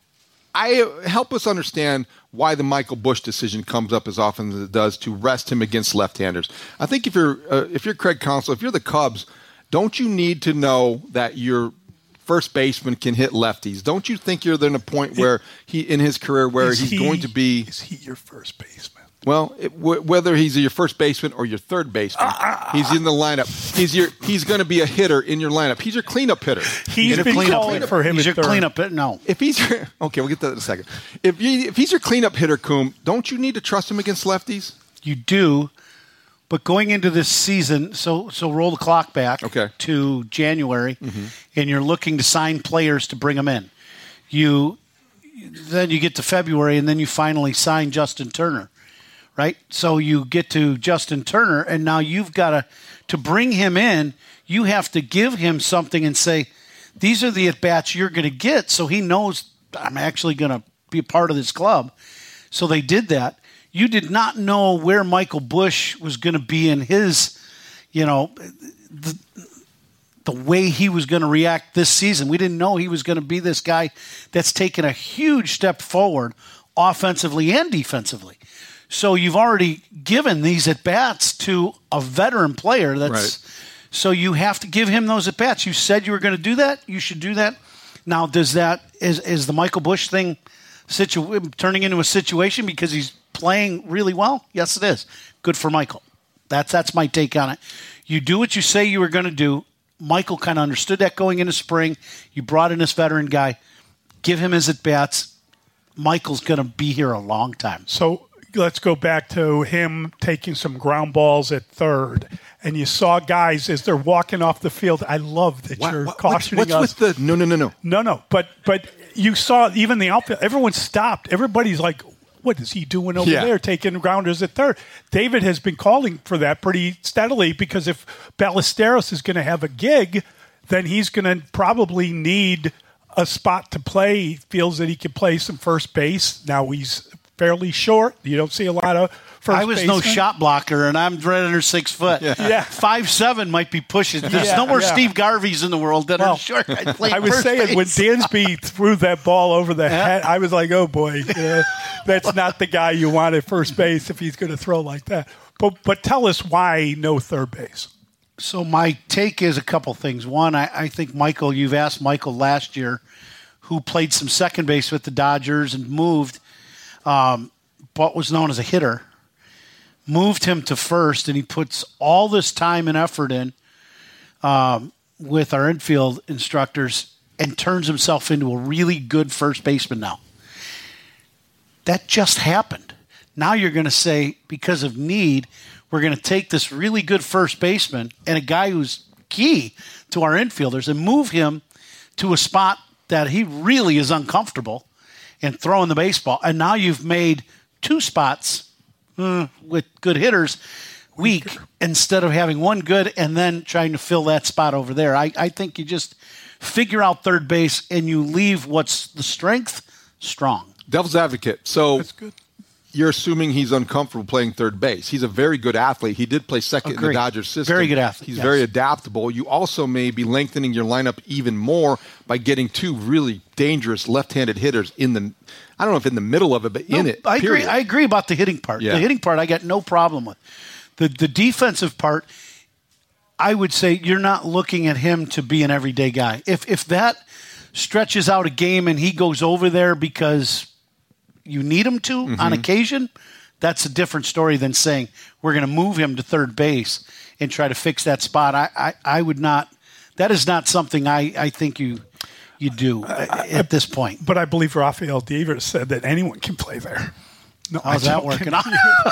I help us understand why the Michael Busch decision comes up as often as it does to rest him against left-handers. I think if you're uh, if you're Craig Counsell, if you're the Cubs, don't you need to know that your first baseman can hit lefties? Don't you think you're in a point where he in his career where Is he's he- going to be? Is he your first baseman? Well, it, w- whether he's your first baseman or your third baseman, he's in the lineup. He's your he's going to be a hitter in your lineup. He's your cleanup hitter. He's And if been cleanup calling hitter- for him He's at your third. cleanup hit. No. If he's your okay, we'll get to that in a second. If you, if he's your cleanup hitter, Coom, don't you need to trust him against lefties? You do, but going into this season, so so roll the clock back Okay. to January, and you're looking to sign players to bring them in. You then you get to February, and then you finally sign Justin Turner, right? So you get to Justin Turner, and now you've got to to bring him in. You have to give him something and say, these are the at bats you're going to get, so he knows I'm actually going to be a part of this club. So they did that. You did not know where Michael Busch was going to be in his, you know, the, the way he was going to react this season. We didn't know he was going to be this guy that's taken a huge step forward offensively and defensively. So you've already given these at-bats to a veteran player. That's Right. So you have to give him those at-bats. You said you were going to do that. You should do that. Now, does that is is the Michael Busch thing situ- turning into a situation because he's playing really well? Yes, it is. Good for Michael. That's that's my take on it. You do what you say you were going to do. Michael kind of understood that going into spring. You brought in this veteran guy. Give him his at-bats. Michael's going to be here a long time. So let's go back to him taking some ground balls at third. And you saw guys as they're walking off the field. I love that What- you're what- cautioning what's us. with the no, no, no, no, no, no. But but you saw even the outfield. Everyone stopped. Everybody's like, "What is he doing over Yeah. there, taking grounders at third?" David has been calling for that pretty steadily because if Ballesteros is going to have a gig, then he's going to probably need a spot to play. He feels that he can play some first base. Now he's fairly short. You don't see a lot of first I was no basemen. shot blocker, and I'm right under six foot. Yeah. Yeah. Five seven might be pushing. There's Yeah, no more yeah. Steve Garveys in the world that Well, are short. I, play I was first saying when base. Dansby threw that ball over the head, I was like, "Oh boy, uh, that's not the guy you want at first base if he's going to throw like that." But but tell us why no third base. So my take is a couple things. One, I, I think Michael, you've asked Michael last year, who played some second base with the Dodgers and moved, um, what was known as a hitter, moved him to first, and he puts all this time and effort in um, with our infield instructors and turns himself into a really good first baseman now. That just happened. Now you're going to say, because of need, we're going to take this really good first baseman and a guy who's key to our infielders and move him to a spot that he really is uncomfortable and throwing the baseball. And now you've made two spots uh, with good hitters weak instead of having one good and then trying to fill that spot over there. I, I think you just figure out third base and you leave what's the strength strong. Devil's advocate. So That's good. You're assuming he's uncomfortable playing third base. He's a very good athlete. He did play second in the Agreed. Dodgers system. Very good athlete, He's yes. very adaptable. You also may be lengthening your lineup even more by getting two really dangerous left-handed hitters in the, I don't know if in the middle of it, but No, in it. I agree. period. I agree about the hitting part. Yeah. The hitting part I got no problem with. The the defensive part, I would say you're not looking at him to be an everyday guy. If if that stretches out a game and he goes over there because you need him to Mm-hmm. on occasion, that's a different story than saying we're going to move him to third base and try to fix that spot. I, I, I would not. That is not something I, I think you you do at this point. But I believe Rafael Devers said that anyone can play there. No, How's I that don't- working out?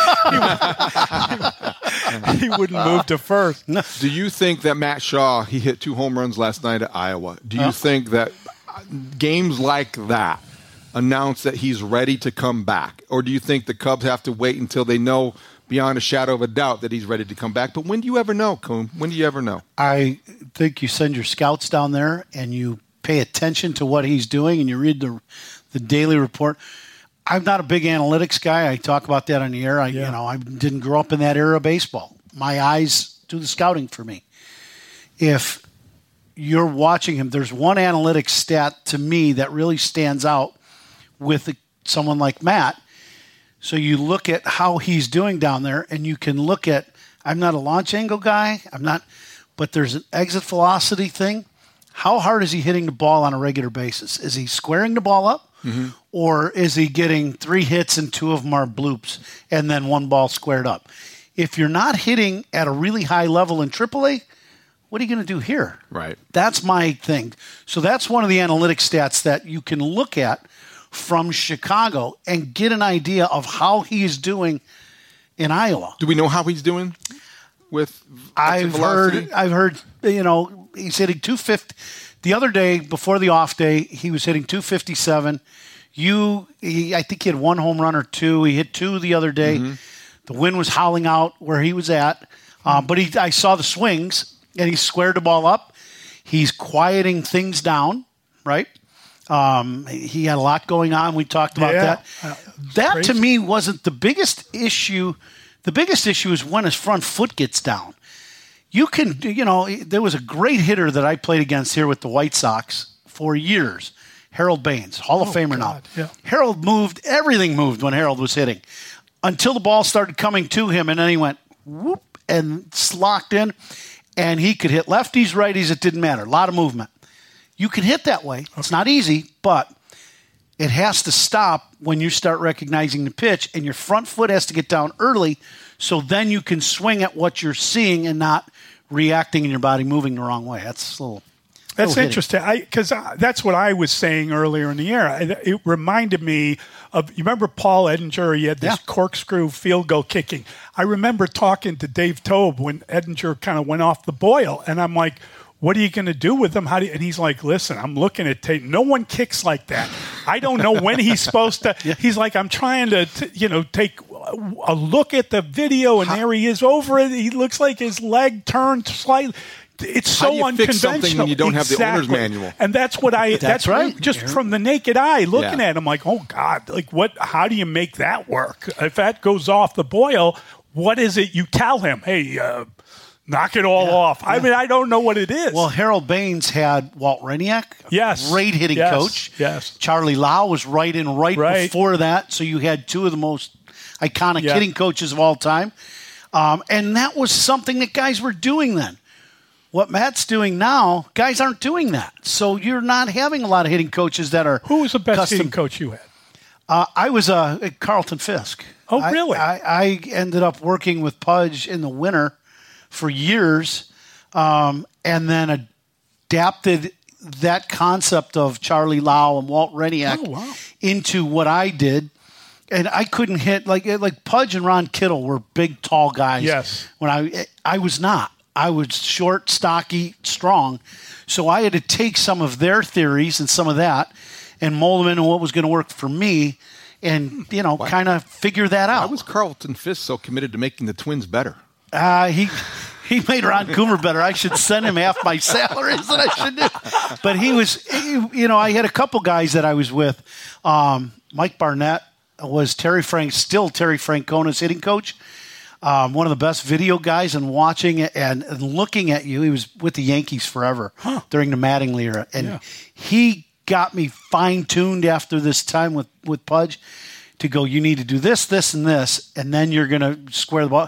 He wouldn't move to first. Do you think that Matt Shaw, he hit two home runs last night at Iowa? Do you Huh? think that games like that announce that he's ready to come back? Or do you think the Cubs have to wait until they know beyond a shadow of a doubt that he's ready to come back? But when do you ever know, Coon? When do you ever know? I think you send your scouts down there and you pay attention to what he's doing and you read the the daily report. I'm not a big analytics guy. I talk about that on the air. I you know I didn't grow up in that era of baseball. My eyes do the scouting for me. If you're watching him, there's one analytics stat to me that really stands out with someone like Matt. So you look at how he's doing down there, and you can look at, I'm not a launch angle guy, I'm not, but there's an exit velocity thing. How hard is he hitting the ball on a regular basis? Is he squaring the ball up? Mm-hmm. Or is he getting three hits and two of them are bloops and then one ball squared up? If you're not hitting at a really high level in triple A, what are you going to do here? Right. That's my thing. So that's one of the analytics stats that you can look at from Chicago and get an idea of how he's doing in Iowa. Do we know how he's doing with I've exit velocity? heard I've heard you know he's hitting two fifty. The other day before the off day, he was hitting two fifty-seven. You he, I think he had one home run or two. He hit two the other day. Mm-hmm. The wind was howling out where he was at. Uh, but he I saw the swings and he squared the ball up. He's quieting things down, right? Um, he had a lot going on. We talked about Yeah. that. Uh, that crazy. to me wasn't the biggest issue. The biggest issue is when his front foot gets down. You can, you know, there was a great hitter that I played against here with the White Sox for years, Harold Baines, Hall of Oh, Famer God, now. yeah. Harold moved, everything moved when Harold was hitting until the ball started coming to him, and then he went whoop and locked in, and he could hit lefties, righties, it didn't matter. A lot of movement. You can hit that way. It's not easy, but it has to stop when you start recognizing the pitch, and your front foot has to get down early so then you can swing at what you're seeing and not reacting in your body moving the wrong way. That's a little That's Go hit interesting. I because that's what I was saying earlier in the year. I, it reminded me of, you remember Paul Edinger? He had this Yeah. corkscrew field goal kicking. I remember talking to Dave Tobe when Edinger kind of went off the boil, and I'm like, what are you going to do with him? How do you, and he's like, listen, I'm looking at tape. No one kicks like that. I don't know when he's supposed to. Yeah. He's like, I'm trying to, t- you know, take a look at the video, and there he is over it. He looks like his leg turned slightly. It's How so do you unconventional. fix something when you don't exactly. have the owner's manual? And that's what I. That's that's right. Just from the naked eye, looking Yeah. at him, like, oh God, like what? How do you make that work? If that goes off the boil, what is it you tell him? Hey, uh, knock it all Yeah. off. I mean, I don't know what it is. Well, Harold Baines had Walt Reniak, yes, great hitting yes. coach. Yes, Charlie Lau was right in right, Right. before that, so you had two of the most iconic Yeah. hitting coaches of all time, um, and that was something that guys were doing then. What Matt's doing now, guys aren't doing that. So you're not having a lot of hitting coaches that are. Who was the best custom. hitting coach you had? Uh, I was uh, at Carlton Fisk. Oh, really? I, I, I ended up working with Pudge in the winter for years, um, and then adapted that concept of Charlie Lau and Walt Reniak Oh, wow. into what I did. And I couldn't hit like like Pudge and Ron Kittle were big, tall guys. Yes. When I I was not. I was short, stocky, strong. So I had to take some of their theories and some of that and mold them into what was going to work for me and, you know, kind of figure that out. Why was Carlton Fisk so committed to making the Twins better? Uh, he he made Ron Coomer better. I should send him half my salary is what I should do. But he was, he, you know, I had a couple guys that I was with. Um, Mike Barnett was Terry Frank, still Terry Francona's hitting coach. Um, one of the best video guys, and watching it and, and looking at you. He was with the Yankees forever huh. during the Mattingly era. And yeah. he got me fine-tuned after this time with, with Pudge to go, you need to do this, this, and this, and then you're going to square the ball.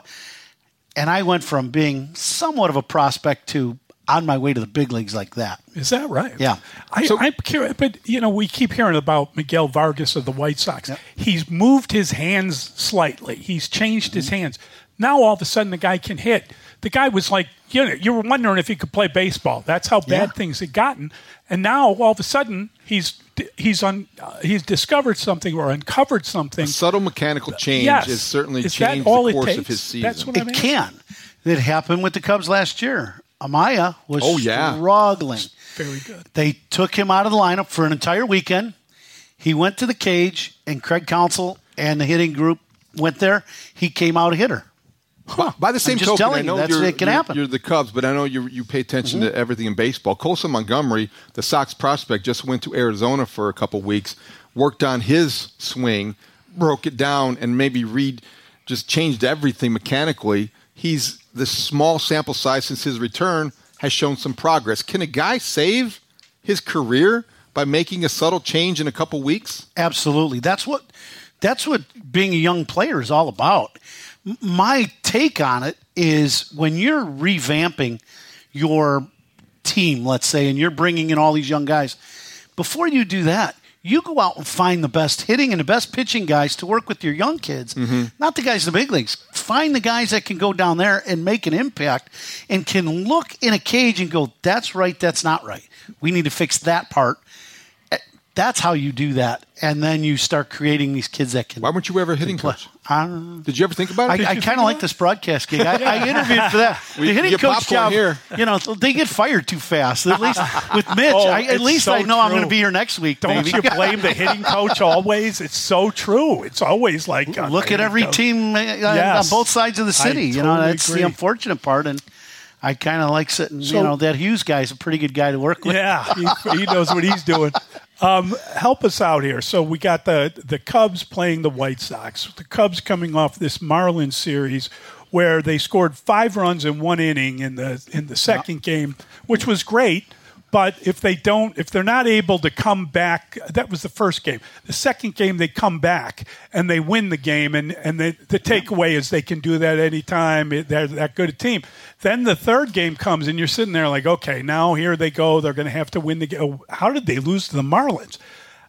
And I went from being somewhat of a prospect to on my way to the big leagues like that. Is that right? Yeah. I, so, I'm curious, but, you know, we keep hearing about Miguel Vargas of the White Sox. Yeah. He's moved his hands slightly. He's changed mm-hmm. his hands. Now, all of a sudden, the guy can hit. The guy was like, you know, you were wondering if he could play baseball. That's how bad yeah. things had gotten. And now, all of a sudden, he's he's un, uh, he's discovered something or uncovered something. A subtle mechanical change yes. has certainly Is changed all the it course takes? of his season. That's what it I'm can. It happened with the Cubs last year. Amaya was oh, yeah. struggling. Very good. They took him out of the lineup for an entire weekend. He went to the cage, and Craig Counsell and the hitting group went there. He came out a hitter. Huh. By the same token, I know you, you're, it can you're, happen. you're the Cubs, but I know you you pay attention mm-hmm. to everything in baseball. Colson Montgomery, the Sox prospect, just went to Arizona for a couple weeks, worked on his swing, broke it down, and maybe Reed just changed everything mechanically. He's the small sample size since his return has shown some progress. Can a guy save his career by making a subtle change in a couple weeks? Absolutely. That's what that's what being a young player is all about. My take on it is when you're revamping your team, let's say, and you're bringing in all these young guys, before you do that, you go out and find the best hitting and the best pitching guys to work with your young kids, mm-hmm. not the guys in the big leagues. Find the guys that can go down there and make an impact and can look in a cage and go, that's right, that's not right. We need to fix that part. That's how you do that. And then you start creating these kids that can. Why weren't you ever a hitting coach? I don't know. Did you ever think about it? I, I kind of like this broadcast gig. I, I interviewed for that. We, the hitting coach job, here. you know, they get fired too fast. At least with Mitch, oh, I, at least so I know true. I'm going to be here next week. Don't baby. you blame the hitting coach always? It's so true. It's always like uh, look at every coach. team uh, yes. on both sides of the city. I you totally know, that's agree. the unfortunate part. And I kind of like sitting. So, you know, that Hughes guy's a pretty good guy to work with. Yeah, he, he knows what he's doing. Um, help us out here. So we got the the Cubs playing the White Sox. The Cubs coming off this Marlins series where they scored five runs in one inning in the in the second game, which was great. But if they don't, if they're not able to come back, that was the first game. The second game, they come back and they win the game. And, and the, the takeaway is they can do that anytime. They're that good a team. Then the third game comes and you're sitting there like, okay, now here they go. They're going to have to win the game. How did they lose to the Marlins?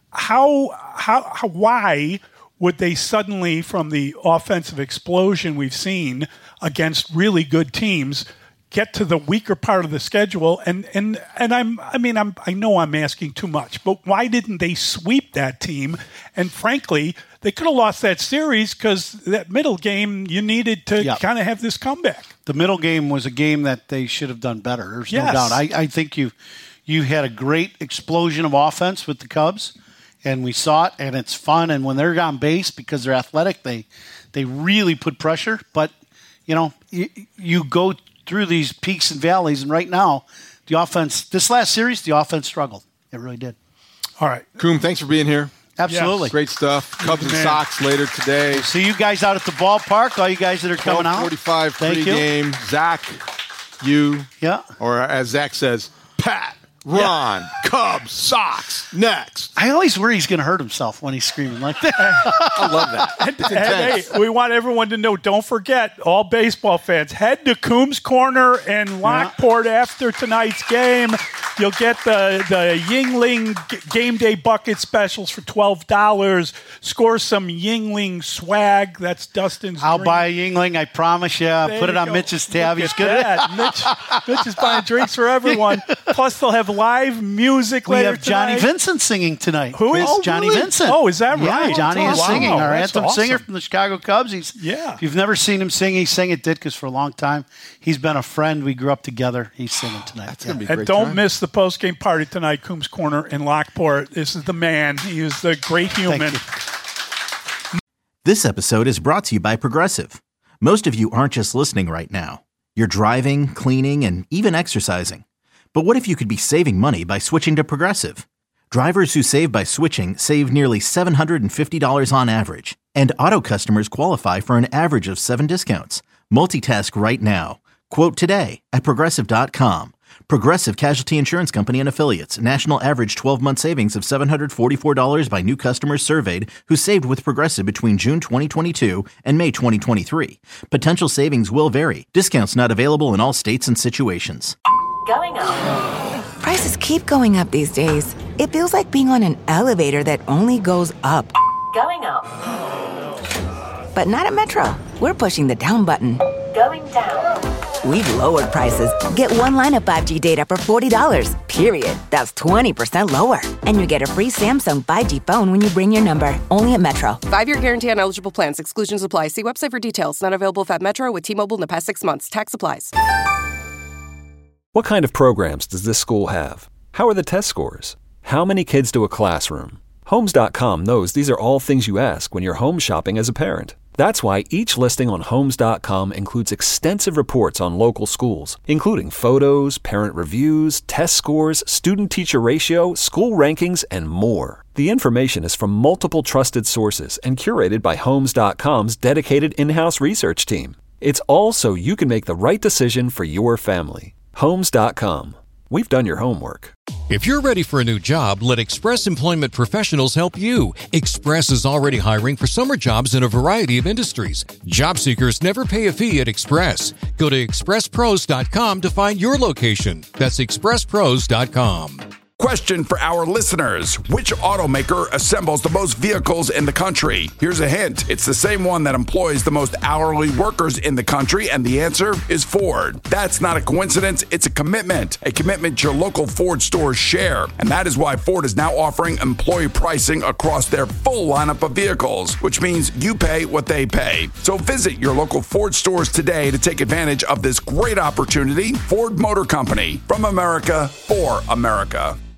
How, how, how, why would they suddenly, from the offensive explosion we've seen against really good teams, get to the weaker part of the schedule, and and and I'm I mean I'm I know I'm asking too much, but why didn't they sweep that team? And frankly, they could have lost that series because that middle game you needed to Yeah. kind of have this comeback. The middle game was a game that they should have done better. There's Yes. no doubt. I, I think you you had a great explosion of offense with the Cubs, and we saw it, and it's fun. And when they're on base, because they're athletic, they they really put pressure. But you know, you, you go through these peaks and valleys, and right now, the offense. This last series, the offense struggled. It really did. All right, Coom, thanks for being here. Absolutely. Yes. Great stuff. Cubs and Man. Sox later today. See you guys out at the ballpark. All you guys that are coming out. forty-five Thank you. pregame. Zach, you, yeah, or as Zach says, Pat, Ron, Cubs, Sox, next. I always worry he's going to hurt himself when he's screaming like that. I love that. And, and, hey, we want everyone to know, don't forget, all baseball fans, head to Coombs Corner and Lockport after tonight's game. You'll get the, the Yingling G- Game Day Bucket specials for twelve dollars. Score some Yingling swag. That's Dustin's I'll dream. buy a Yingling, I promise you. There Put it you on go. Mitch's tab. Look He's at good at that. Mitch, Mitch is buying drinks for everyone. Plus, they'll have live music We later have Johnny tonight. Vincent singing tonight. Who is? It's Oh, Johnny really? Vincent? Oh, is that right? Yeah, Johnny Wow, is singing. Our that's anthem singer awesome. from the Chicago Cubs. He's, Yeah. If you've never seen him sing, he sang at Ditka's for a long time. He's been a friend. We grew up together. He's singing tonight. That's gonna be And don't miss the post-game party tonight, Coombs Corner in Lockport. This is the man. He is the great human. This episode is brought to you by Progressive. Most of you aren't just listening right now. You're driving, cleaning, and even exercising. But what if you could be saving money by switching to Progressive? Drivers who save by switching save nearly seven hundred fifty dollars on average. And auto customers qualify for an average of seven discounts. Multitask right now. Quote today at Progressive dot com. Progressive Casualty Insurance Company and Affiliates. National average twelve-month savings of seven hundred forty-four dollars by new customers surveyed who saved with Progressive between June twenty twenty-two and May twenty twenty-three. Potential savings will vary. Discounts not available in all states and situations. Going up. Prices keep going up these days. It feels like being on an elevator that only goes up. Going up. But not at Metro. We're pushing the down button. Going down. We've lowered prices. Get one line of five G data for forty dollars, period. That's twenty percent lower. And you get a free Samsung five G phone when you bring your number. Only at Metro. Five-year guarantee on eligible plans. Exclusions apply. See website for details. Not available if at Metro with T-Mobile in the past six months. Tax applies. What kind of programs does this school have? How are the test scores? How many kids to a classroom? Homes dot com knows these are all things you ask when you're home shopping as a parent. That's why each listing on Homes dot com includes extensive reports on local schools, including photos, parent reviews, test scores, student-teacher ratio, school rankings, and more. The information is from multiple trusted sources and curated by Homes dot com's dedicated in-house research team. It's all so you can make the right decision for your family. Homes dot com. We've done your homework. If you're ready for a new job, let Express Employment Professionals help you. Express is already hiring for summer jobs in a variety of industries. Job seekers never pay a fee at Express. Go to express pros dot com to find your location. That's express pros dot com. Question for our listeners. Which automaker assembles the most vehicles in the country? Here's a hint. It's the same one that employs the most hourly workers in the country, and the answer is Ford. That's not a coincidence. It's a commitment. A commitment your local Ford stores share. And that is why Ford is now offering employee pricing across their full lineup of vehicles, which means you pay what they pay. So visit your local Ford stores today to take advantage of this great opportunity. Ford Motor Company. From America, for America.